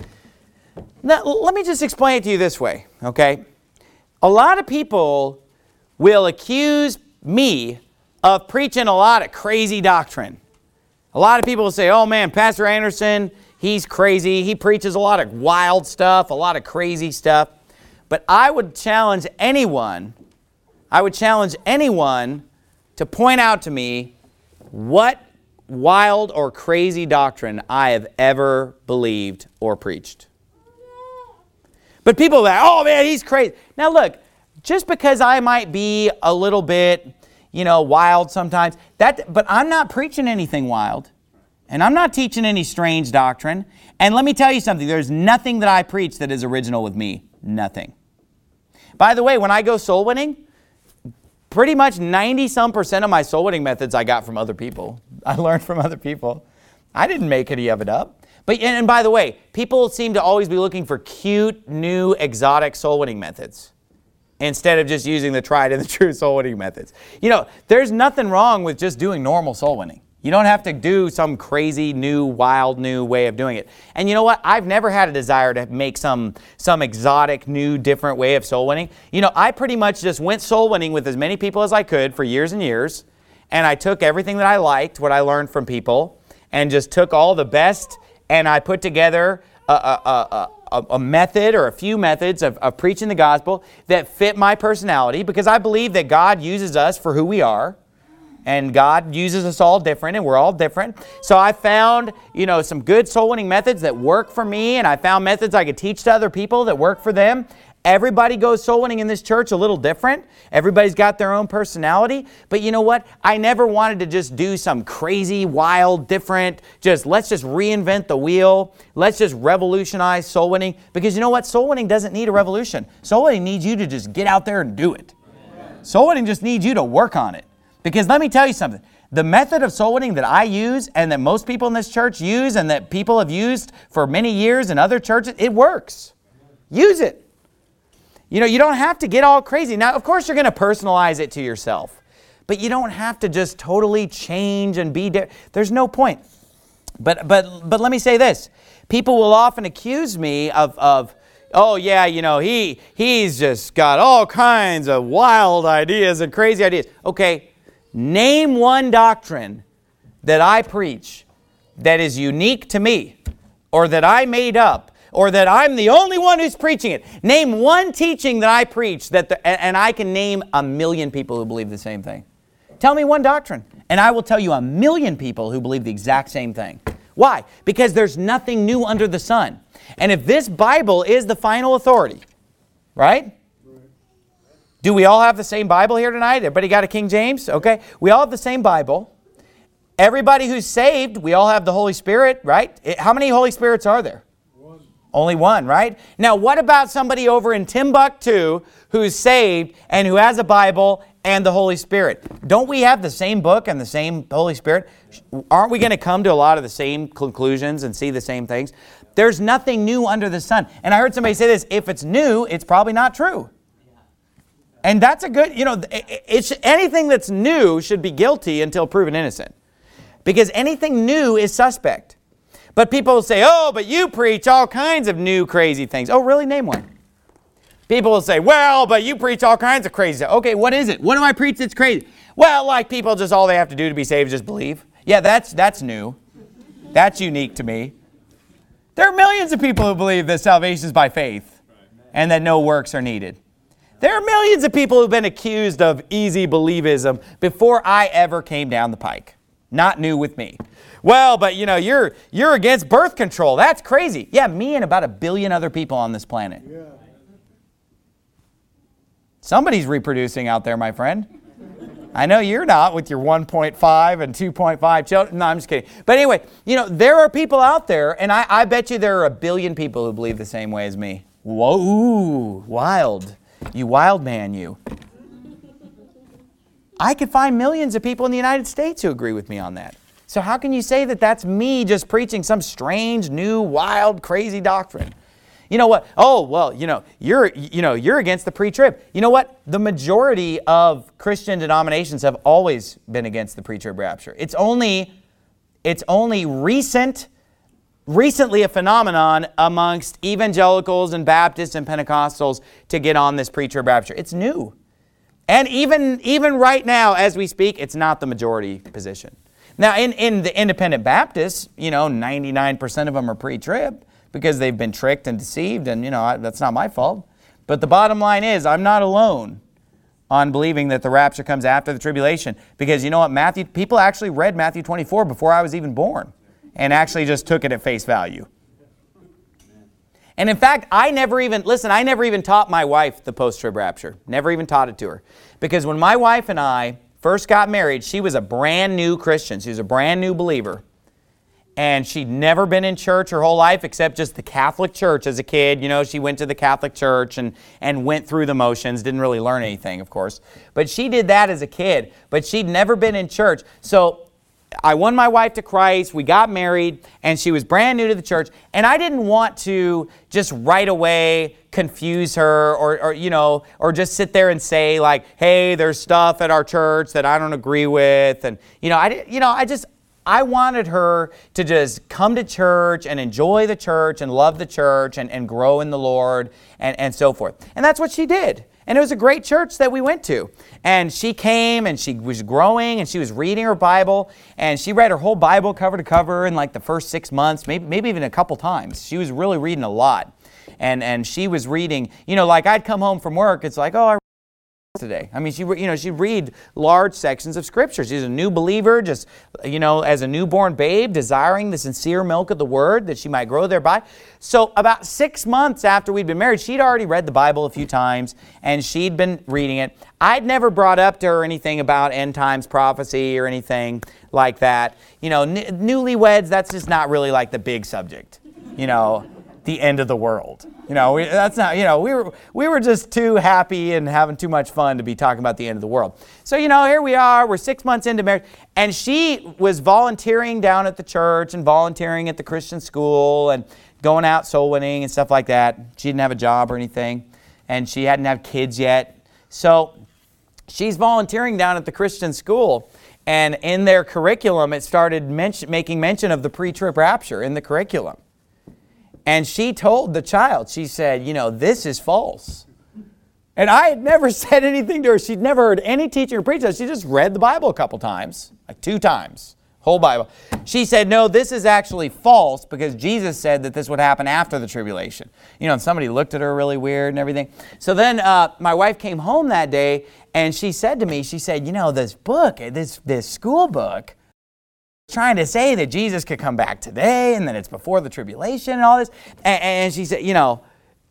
Now, let me just explain it to you this way, okay? A lot of people will accuse me of preaching a lot of crazy doctrine. A lot of people will say, oh man, Pastor Anderson, he's crazy. He preaches a lot of wild stuff, a lot of crazy stuff. But I would challenge anyone, I would challenge anyone to point out to me what wild or crazy doctrine I have ever believed or preached. But people are like, oh man, he's crazy. Now look, just because I might be a little bit, you know, wild sometimes, that, but I'm not preaching anything wild. And I'm not teaching any strange doctrine. And let me tell you something, there's nothing that I preach that is original with me. Nothing. By the way, when I go soul winning, pretty much ninety some percent of my soul winning methods I got from other people. I learned from other people. I didn't make any of it up. But and, and by the way, people seem to always be looking for cute, new, exotic soul winning methods instead of just using the tried and the true soul winning methods. You know, there's nothing wrong with just doing normal soul winning. You don't have to do some crazy, new, wild, new way of doing it. And you know what? I've never had a desire to make some, some exotic, new, different way of soul winning. You know, I pretty much just went soul winning with as many people as I could for years and years. And I took everything that I liked, what I learned from people, and just took all the best, and I put together a, a, a, a, a method or a few methods of, of preaching the gospel that fit my personality, because I believe that God uses us for who we are. And God uses us all different, and we're all different. So I found, you know, some good soul winning methods that work for me, and I found methods I could teach to other people that work for them. Everybody goes soul winning in this church a little different. Everybody's got their own personality. But you know what? I never wanted to just do some crazy, wild, different, just let's just reinvent the wheel. Let's just revolutionize soul winning. Because you know what? Soul winning doesn't need a revolution. Soul winning needs you to just get out there and do it. Soul winning just needs you to work on it. Because let me tell you something, the method of soul winning that I use and that most people in this church use and that people have used for many years in other churches, it works. Use it. You know, you don't have to get all crazy. Now, of course, you're going to personalize it to yourself, but you don't have to just totally change and be different. There's no point. But, but, but let me say this. People will often accuse me of, of oh yeah, you know, he, he's just got all kinds of wild ideas and crazy ideas. Okay. Name one doctrine that I preach that is unique to me, or that I made up, or that I'm the only one who's preaching it. Name one teaching that I preach, that the, and I can name a million people who believe the same thing. Tell me one doctrine, and I will tell you a million people who believe the exact same thing. Why? Because there's nothing new under the sun. And if this Bible is the final authority, right? Do we all have the same Bible here tonight? Everybody got a King James? Okay. We all have the same Bible. Everybody who's saved, we all have the Holy Spirit, right? How many Holy Spirits are there? One. Only one, right? Now, what about somebody over in Timbuktu who's saved and who has a Bible and the Holy Spirit? Don't we have the same book and the same Holy Spirit? Aren't we going to come to a lot of the same conclusions and see the same things? There's nothing new under the sun. And I heard somebody say this, if it's new, it's probably not true. And that's a good, you know, it's anything that's new should be guilty until proven innocent. Because anything new is suspect. But people will say, oh, but you preach all kinds of new crazy things. Oh, really? Name one. People will say, well, but you preach all kinds of crazy stuff. Okay, what is it? What do I preach that's crazy? Well, like people just all they have to do to be saved is just believe. Yeah, that's, that's new. That's unique to me. There are millions of people who believe that salvation is by faith and that no works are needed. There are millions of people who've been accused of easy believism before I ever came down the pike. Not new with me. Well, but you know, you're you're against birth control. That's crazy. Yeah, me and about a billion other people on this planet. Yeah. Somebody's reproducing out there, my friend. I know you're not with your one point five and two point five children. No, I'm just kidding. But anyway, you know, there are people out there, and I, I bet you there are a billion people who believe the same way as me. Whoa, ooh, wild. You wild man, you. I could find millions of people in the United States who agree with me on that. So how can you say that that's me just preaching some strange, new, wild, crazy doctrine? You know what? Oh, well, you know, you're, you know, you're against the pre-trib. You know what? The majority of Christian denominations have always been against the pre-trib rapture. It's only, it's only recent, recently a phenomenon amongst evangelicals and Baptists and Pentecostals to get on this pre-trib rapture. It's new. And even, even right now, as we speak, it's not the majority position. Now, in, in the independent Baptists, you know, ninety-nine percent of them are pre-trib because they've been tricked and deceived, and, you know, I, that's not my fault. But the bottom line is, I'm not alone on believing that the rapture comes after the tribulation, because you know what, Matthew, people actually read Matthew twenty-four before I was even born and actually just took it at face value. And in fact, I never even, listen, I never even taught my wife the post-trib rapture. Never even taught it to her. Because when my wife and I first got married, she was a brand new Christian. She was a brand new believer. And she'd never been in church her whole life except just the Catholic Church as a kid. You know, she went to the Catholic Church and, and went through the motions. Didn't really learn anything, of course. But she did that as a kid. But she'd never been in church. So I won my wife to Christ, we got married, and she was brand new to the church, and I didn't want to just right away confuse her or, or, you know, or just sit there and say like, hey, there's stuff at our church that I don't agree with, and, you know, I, you know, I just, I wanted her to just come to church and enjoy the church and love the church and, and grow in the Lord and, and so forth. And that's what she did. And it was a great church that we went to. And she came and she was growing and she was reading her Bible. And she read her whole Bible cover to cover in like the first six months, maybe, maybe even a couple times. She was really reading a lot. And, and she was reading, you know, like I'd come home from work, it's like, oh, I today. I mean, she, you know, she'd read large sections of Scripture. She's a new believer, just, you know, as a newborn babe, desiring the sincere milk of the Word that she might grow thereby. So about six months after we'd been married, she'd already read the Bible a few times, and she'd been reading it. I'd never brought up to her anything about end times prophecy or anything like that. You know, n- newlyweds, that's just not really like the big subject, you know, the end of the world. You know, we, that's not, you know, we were we were just too happy and having too much fun to be talking about the end of the world. So, you know, here we are, we're six months into marriage, and she was volunteering down at the church and volunteering at the Christian school and going out soul winning and stuff like that. She didn't have a job or anything, and she hadn't had kids yet. So she's volunteering down at the Christian school, and in their curriculum, it started mention, making mention of the pre-trib rapture in the curriculum. And she told the child, she said, you know, this is false. And I had never said anything to her. She'd never heard any teacher preach that. She just read the Bible a couple times, like two times, whole Bible. She said, no, this is actually false because Jesus said that this would happen after the tribulation. You know, and somebody looked at her really weird and everything. So then uh, my wife came home that day and she said to me, she said, you know, this book, this, this school book, trying to say that Jesus could come back today and that it's before the tribulation and all this. And, and she said, you know,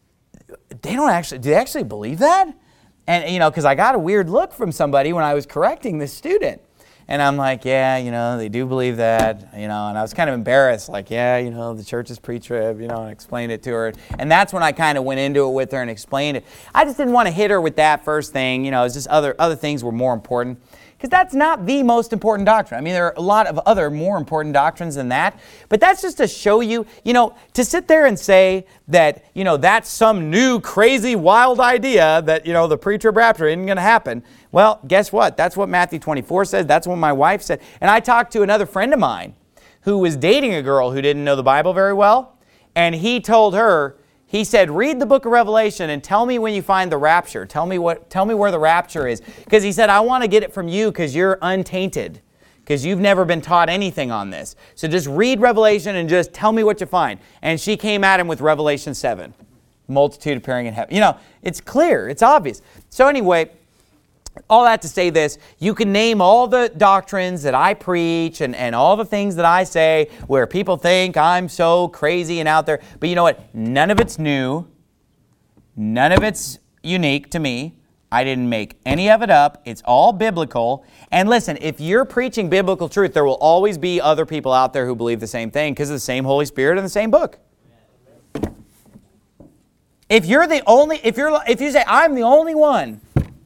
they don't actually, do they actually believe that? And, you know, because I got a weird look from somebody when I was correcting this student. And I'm like, yeah, you know, they do believe that, you know, and I was kind of embarrassed, like, yeah, you know, the church is pre-trib, you know, and explained it to her. And that's when I kind of went into it with her and explained it. I just didn't want to hit her with that first thing, you know, it's just other, other things were more important. Because that's not the most important doctrine. I mean, there are a lot of other more important doctrines than that. But that's just to show you, you know, to sit there and say that, you know, that's some new, crazy, wild idea that, you know, the pre-trib rapture isn't going to happen. Well, guess what? That's what Matthew twenty-four says. That's what my wife said. And I talked to another friend of mine who was dating a girl who didn't know the Bible very well. And he told her, He said, read the book of Revelation and tell me when you find the rapture. Tell me what. Tell me where the rapture is. Because he said, I want to get it from you because you're untainted. Because you've never been taught anything on this. So just read Revelation and just tell me what you find. And she came at him with Revelation seven. Multitude appearing in heaven. You know, it's clear. It's obvious. So anyway, all that to say this, you can name all the doctrines that I preach and, and all the things that I say where people think I'm so crazy and out there. But you know what? None of it's new. None of it's unique to me. I didn't make any of it up. It's all biblical. And listen, if you're preaching biblical truth, there will always be other people out there who believe the same thing because of the same Holy Spirit and the same book. If you're the only, if you're, if you say, I'm the only one,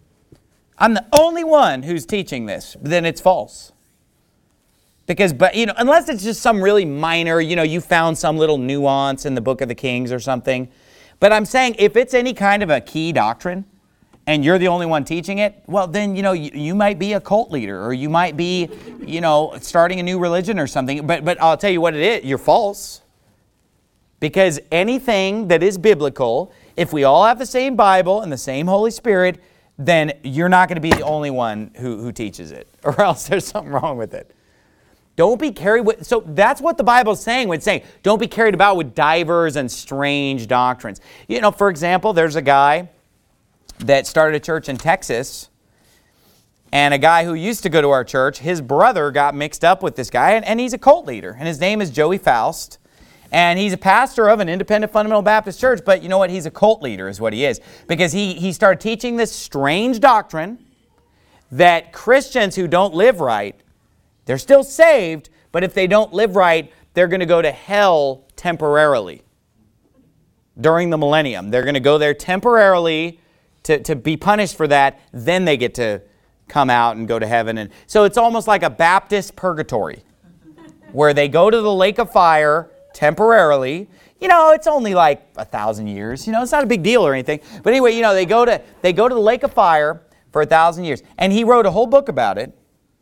I'm the only one who's teaching this, then it's false. Because, but you know, unless it's just some really minor, you know, you found some little nuance in the Book of the Kings or something. But I'm saying if it's any kind of a key doctrine and you're the only one teaching it, well, then, you know, you, you might be a cult leader or you might be, you know, starting a new religion or something. But, but I'll tell you what it is, you're false. Because anything that is biblical, if we all have the same Bible and the same Holy Spirit, then you're not going to be the only one who, who teaches it, or else there's something wrong with it. Don't be carried with, so that's what the Bible is saying when it's saying, don't be carried about with divers and strange doctrines. You know, for example, there's a guy that started a church in Texas, and a guy who used to go to our church, his brother got mixed up with this guy, and, and he's a cult leader, and his name is Joey Faust. And he's a pastor of an independent fundamental Baptist church, but you know what? He's a cult leader is what he is. Because he, he started teaching this strange doctrine that Christians who don't live right, they're still saved, but if they don't live right, they're going to go to hell temporarily during the millennium. They're going to go there temporarily to, to be punished for that. Then they get to come out and go to heaven. And so it's almost like a Baptist purgatory where they go to the lake of fire temporarily. You know, it's only like a thousand years. You know, it's not a big deal or anything. But anyway, you know, they go to they go to the lake of fire for a thousand years. And he wrote a whole book about it.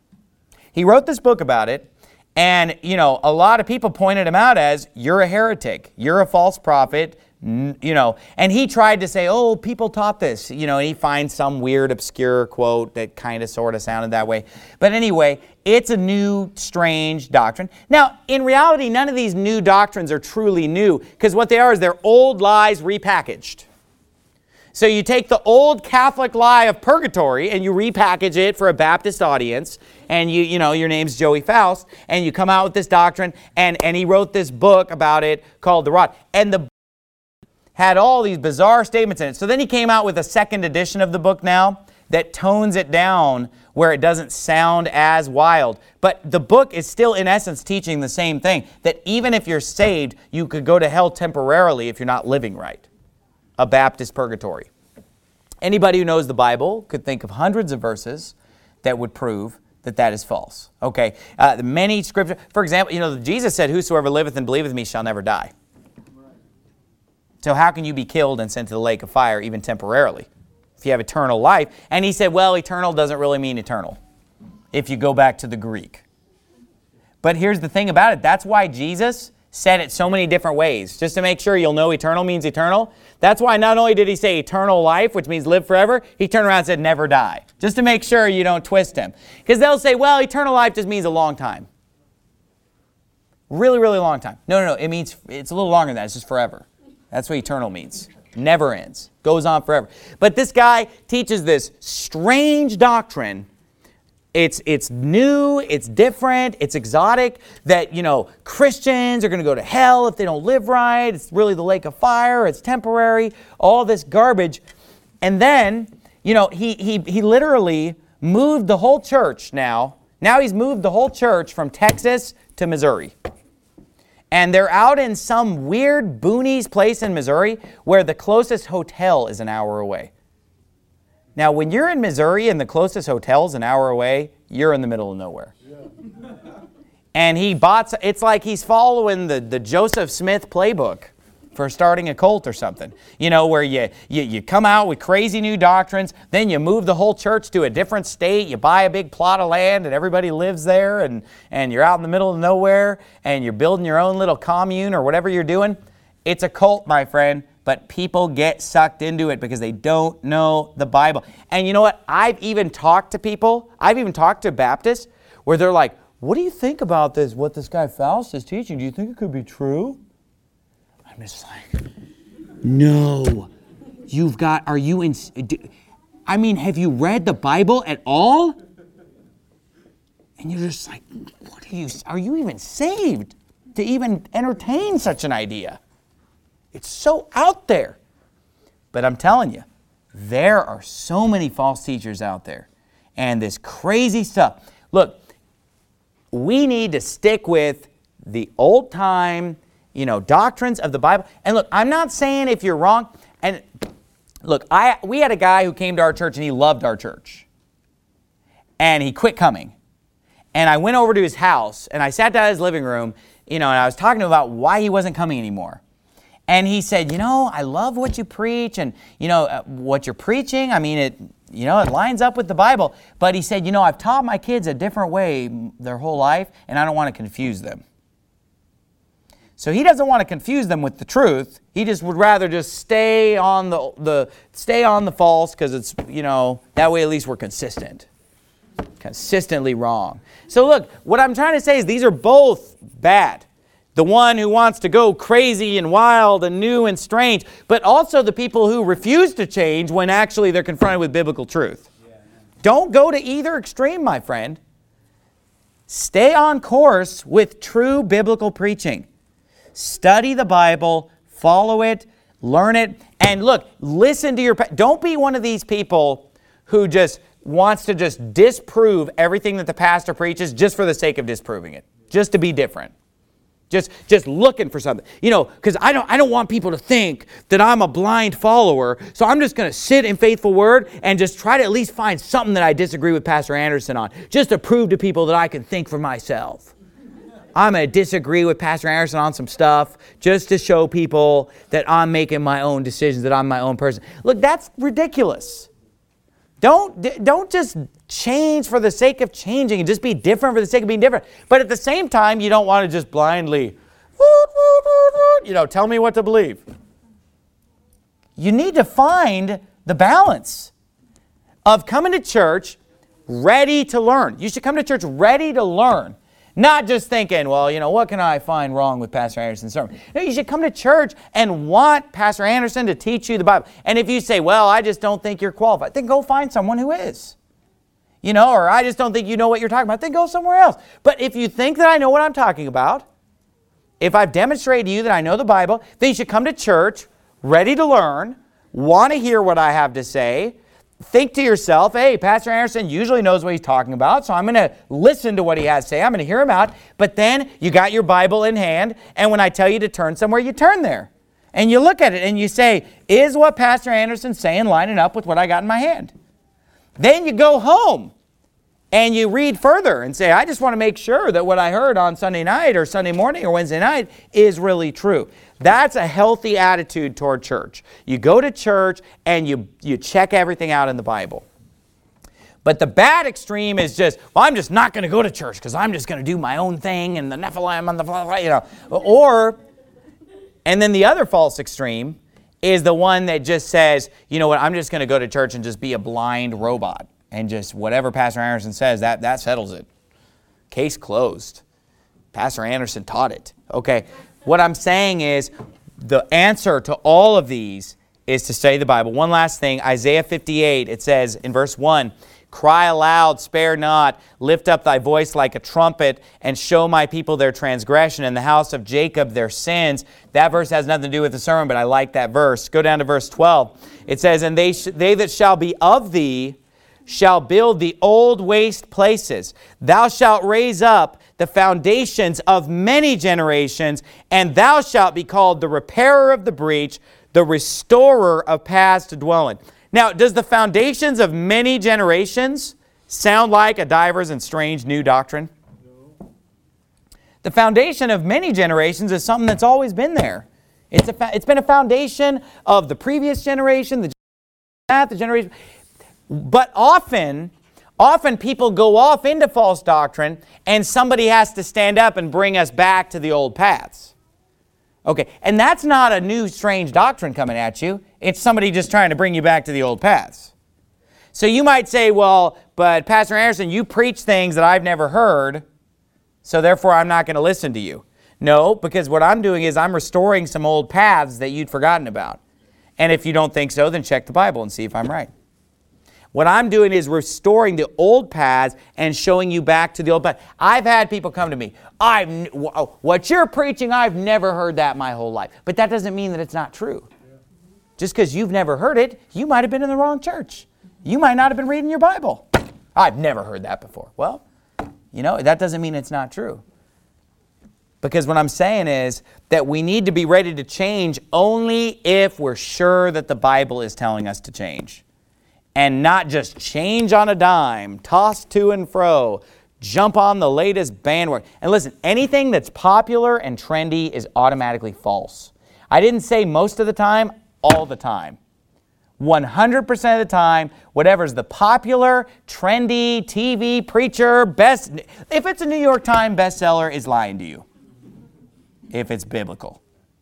He wrote this book about it. And, you know, a lot of people pointed him out as, you're a heretic. You're a false prophet. You know, and he tried to say, oh, people taught this. You know, and he finds some weird, obscure quote that kind of sort of sounded that way. But anyway, it's a new, strange doctrine. Now, in reality, none of these new doctrines are truly new, because what they are is they're old lies repackaged. So you take the old Catholic lie of purgatory and you repackage it for a Baptist audience, and you, you know, your name's Joey Faust, and you come out with this doctrine, and, and he wrote this book about it called The Rod. And the had all these bizarre statements in it. So then he came out with a second edition of the book now that tones it down where it doesn't sound as wild. But the book is still in essence teaching the same thing, that even if you're saved, you could go to hell temporarily if you're not living right. A Baptist purgatory. Anybody who knows the Bible could think of hundreds of verses that would prove that that is false. Okay, uh, many scriptures, for example, you know, Jesus said, whosoever liveth and believeth me shall never die. So how can you be killed and sent to the lake of fire even temporarily if you have eternal life? And he said, well, eternal doesn't really mean eternal if you go back to the Greek. But here's the thing about it. That's why Jesus said it so many different ways, just to make sure you'll know eternal means eternal. That's why not only did he say eternal life, which means live forever, he turned around and said never die, just to make sure you don't twist him. Because they'll say, well, eternal life just means a long time. Really, really long time. No, no, no. It means it's a little longer than that. It's just forever. That's what eternal means. Never ends. Goes on forever. But this guy teaches this strange doctrine. It's, it's new, it's different, it's exotic, that, you know, Christians are going to go to hell if they don't live right. It's really the lake of fire. It's temporary. All this garbage. And then, you know, he, he, he literally moved the whole church now. Now he's moved the whole church from Texas to Missouri. And they're out in some weird boonies place in Missouri where the closest hotel is an hour away. Now, when you're in Missouri and the closest hotel's an hour away, you're in the middle of nowhere. Yeah. And he bought, it's like he's following the, the Joseph Smith playbook for starting a cult or something. You know, where you, you, you come out with crazy new doctrines, then you move the whole church to a different state, you buy a big plot of land and everybody lives there, and, and you're out in the middle of nowhere, and you're building your own little commune or whatever you're doing. It's a cult, my friend. But people get sucked into it because they don't know the Bible. And you know what? I've even talked to people, I've even talked to Baptists where they're like, what do you think about this, what this guy Faust is teaching? Do you think it could be true? I'm just like, no. You've got, are you in, I mean, have you read the Bible at all? And you're just like, what are you, are you even saved to even entertain such an idea? It's so out there. But I'm telling you, there are so many false teachers out there. And this crazy stuff. Look, we need to stick with the old time, you know, doctrines of the Bible. And look, I'm not saying if you're wrong. And look, I we had a guy who came to our church and he loved our church. And he quit coming. And I went over to his house and I sat down in his living room, you know, and I was talking to him about why he wasn't coming anymore. And he said, you know, I love what you preach and, you know, uh, what you're preaching. I mean, it, you know, it lines up with the Bible. But he said, you know, I've taught my kids a different way their whole life, and I don't want to confuse them. So he doesn't want to confuse them with the truth. He just would rather just stay on the, the stay on the false because it's, you know, that way at least we're consistent. Consistently wrong. So look, what I'm trying to say is these are both bad. The one who wants to go crazy and wild and new and strange, but also the people who refuse to change when actually they're confronted with biblical truth. Yeah. Don't go to either extreme, my friend. Stay on course with true biblical preaching. Study the Bible, follow it, learn it, and look, listen to your... Don't be one of these people who just wants to just disprove everything that the pastor preaches just for the sake of disproving it, just to be different. Just, just looking for something. You know, because I don't, I don't want people to think that I'm a blind follower, so I'm just going to sit in faithful word and just try to at least find something that I disagree with Pastor Anderson on, just to prove to people that I can think for myself. I'm going to disagree with Pastor Anderson on some stuff just to show people that I'm making my own decisions, that I'm my own person. Look, that's ridiculous. Don't, don't just change for the sake of changing and just be different for the sake of being different. But at the same time, you don't want to just blindly, you know, tell me what to believe. You need to find the balance of coming to church ready to learn. You should come to church ready to learn. Not just thinking, well, you know, what can I find wrong with Pastor Anderson's sermon? No, you should come to church and want Pastor Anderson to teach you the Bible. And if you say, well, I just don't think you're qualified, then go find someone who is. You know, or I just don't think you know what you're talking about, then go somewhere else. But if you think that I know what I'm talking about, if I've demonstrated to you that I know the Bible, then you should come to church ready to learn, want to hear what I have to say, think to yourself, hey, Pastor Anderson usually knows what he's talking about, so I'm going to listen to what he has to say. I'm going to hear him out. But then you got your Bible in hand, and when I tell you to turn somewhere, you turn there. And you look at it and you say, is what Pastor Anderson's saying lining up with what I got in my hand? Then you go home and you read further and say, I just want to make sure that what I heard on Sunday night or Sunday morning or Wednesday night is really true. That's a healthy attitude toward church. You go to church and you, you check everything out in the Bible. But the bad extreme is just, well, I'm just not going to go to church because I'm just going to do my own thing and the Nephilim and the blah, blah, you know. Or, and then the other false extreme is the one that just says, you know what, I'm just going to go to church and just be a blind robot. And just whatever Pastor Anderson says, that, that settles it. Case closed. Pastor Anderson taught it. Okay, what I'm saying is the answer to all of these is to study the Bible. One last thing, Isaiah fifty-eight, it says in verse one, cry aloud, spare not, lift up thy voice like a trumpet, and show my people their transgression, and the house of Jacob their sins. That verse has nothing to do with the sermon, but I like that verse. Go down to verse twelve. It says, and they, sh- they that shall be of thee shall build the old waste places. Thou shalt raise up the foundations of many generations, and thou shalt be called the repairer of the breach, the restorer of past dwelling. Now, does the foundations of many generations sound like a diverse and strange new doctrine? No. The foundation of many generations is something that's always been there. It's, a, it's been a foundation of the previous generation, the that, the generation. But often, often people go off into false doctrine and somebody has to stand up and bring us back to the old paths. Okay, and that's not a new strange doctrine coming at you. It's somebody just trying to bring you back to the old paths. So you might say, well, but Pastor Anderson, you preach things that I've never heard, so therefore I'm not going to listen to you. No, because what I'm doing is I'm restoring some old paths that you'd forgotten about. And if you don't think so, then check the Bible and see if I'm right. What I'm doing is restoring the old paths and showing you back to the old path. I've had people come to me, I've, what you're preaching, I've never heard that my whole life. But that doesn't mean that it's not true. Just because you've never heard it, you might have been in the wrong church. You might not have been reading your Bible. I've never heard that before. Well, you know, that doesn't mean it's not true. Because what I'm saying is that we need to be ready to change only if we're sure that the Bible is telling us to change. And not just change on a dime, toss to and fro, jump on the latest bandwagon. And listen, anything that's popular and trendy is automatically false. I didn't say most of the time, all the time. one hundred percent of the time, whatever's the popular, trendy, T V, preacher, best, if it's a New York Times bestseller, is lying to you. If it's biblical.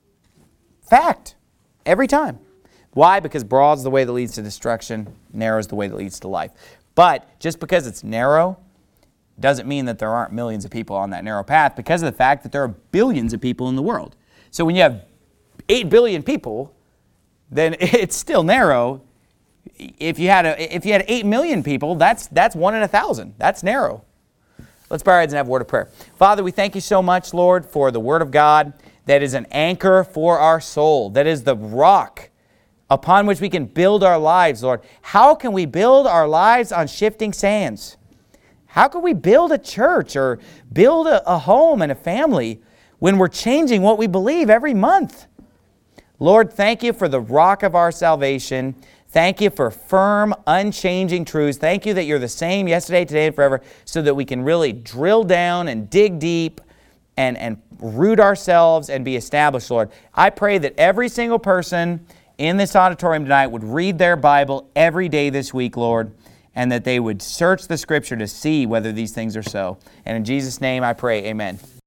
Fact. Every time. Why? Because broad's the way that leads to destruction, narrow's the way that leads to life. But just because it's narrow doesn't mean that there aren't millions of people on that narrow path, because of the fact that there are billions of people in the world. So when you have eight billion people, then it's still narrow. If you had a, if you had eight million people, that's that's one in a thousand. That's narrow. Let's bow our heads and have a word of prayer. Father, we thank you so much, Lord, for the Word of God that is an anchor for our soul, that is the rock upon which we can build our lives, Lord. How can we build our lives on shifting sands? How can we build a church or build a, a home and a family when we're changing what we believe every month? Lord, thank you for the rock of our salvation. Thank you for firm, unchanging truths. Thank you that you're the same yesterday, today, and forever, so that we can really drill down and dig deep and, and root ourselves and be established, Lord. I pray that every single person in this auditorium tonight would read their Bible every day this week, Lord, and that they would search the Scripture to see whether these things are so. And in Jesus' name I pray, amen.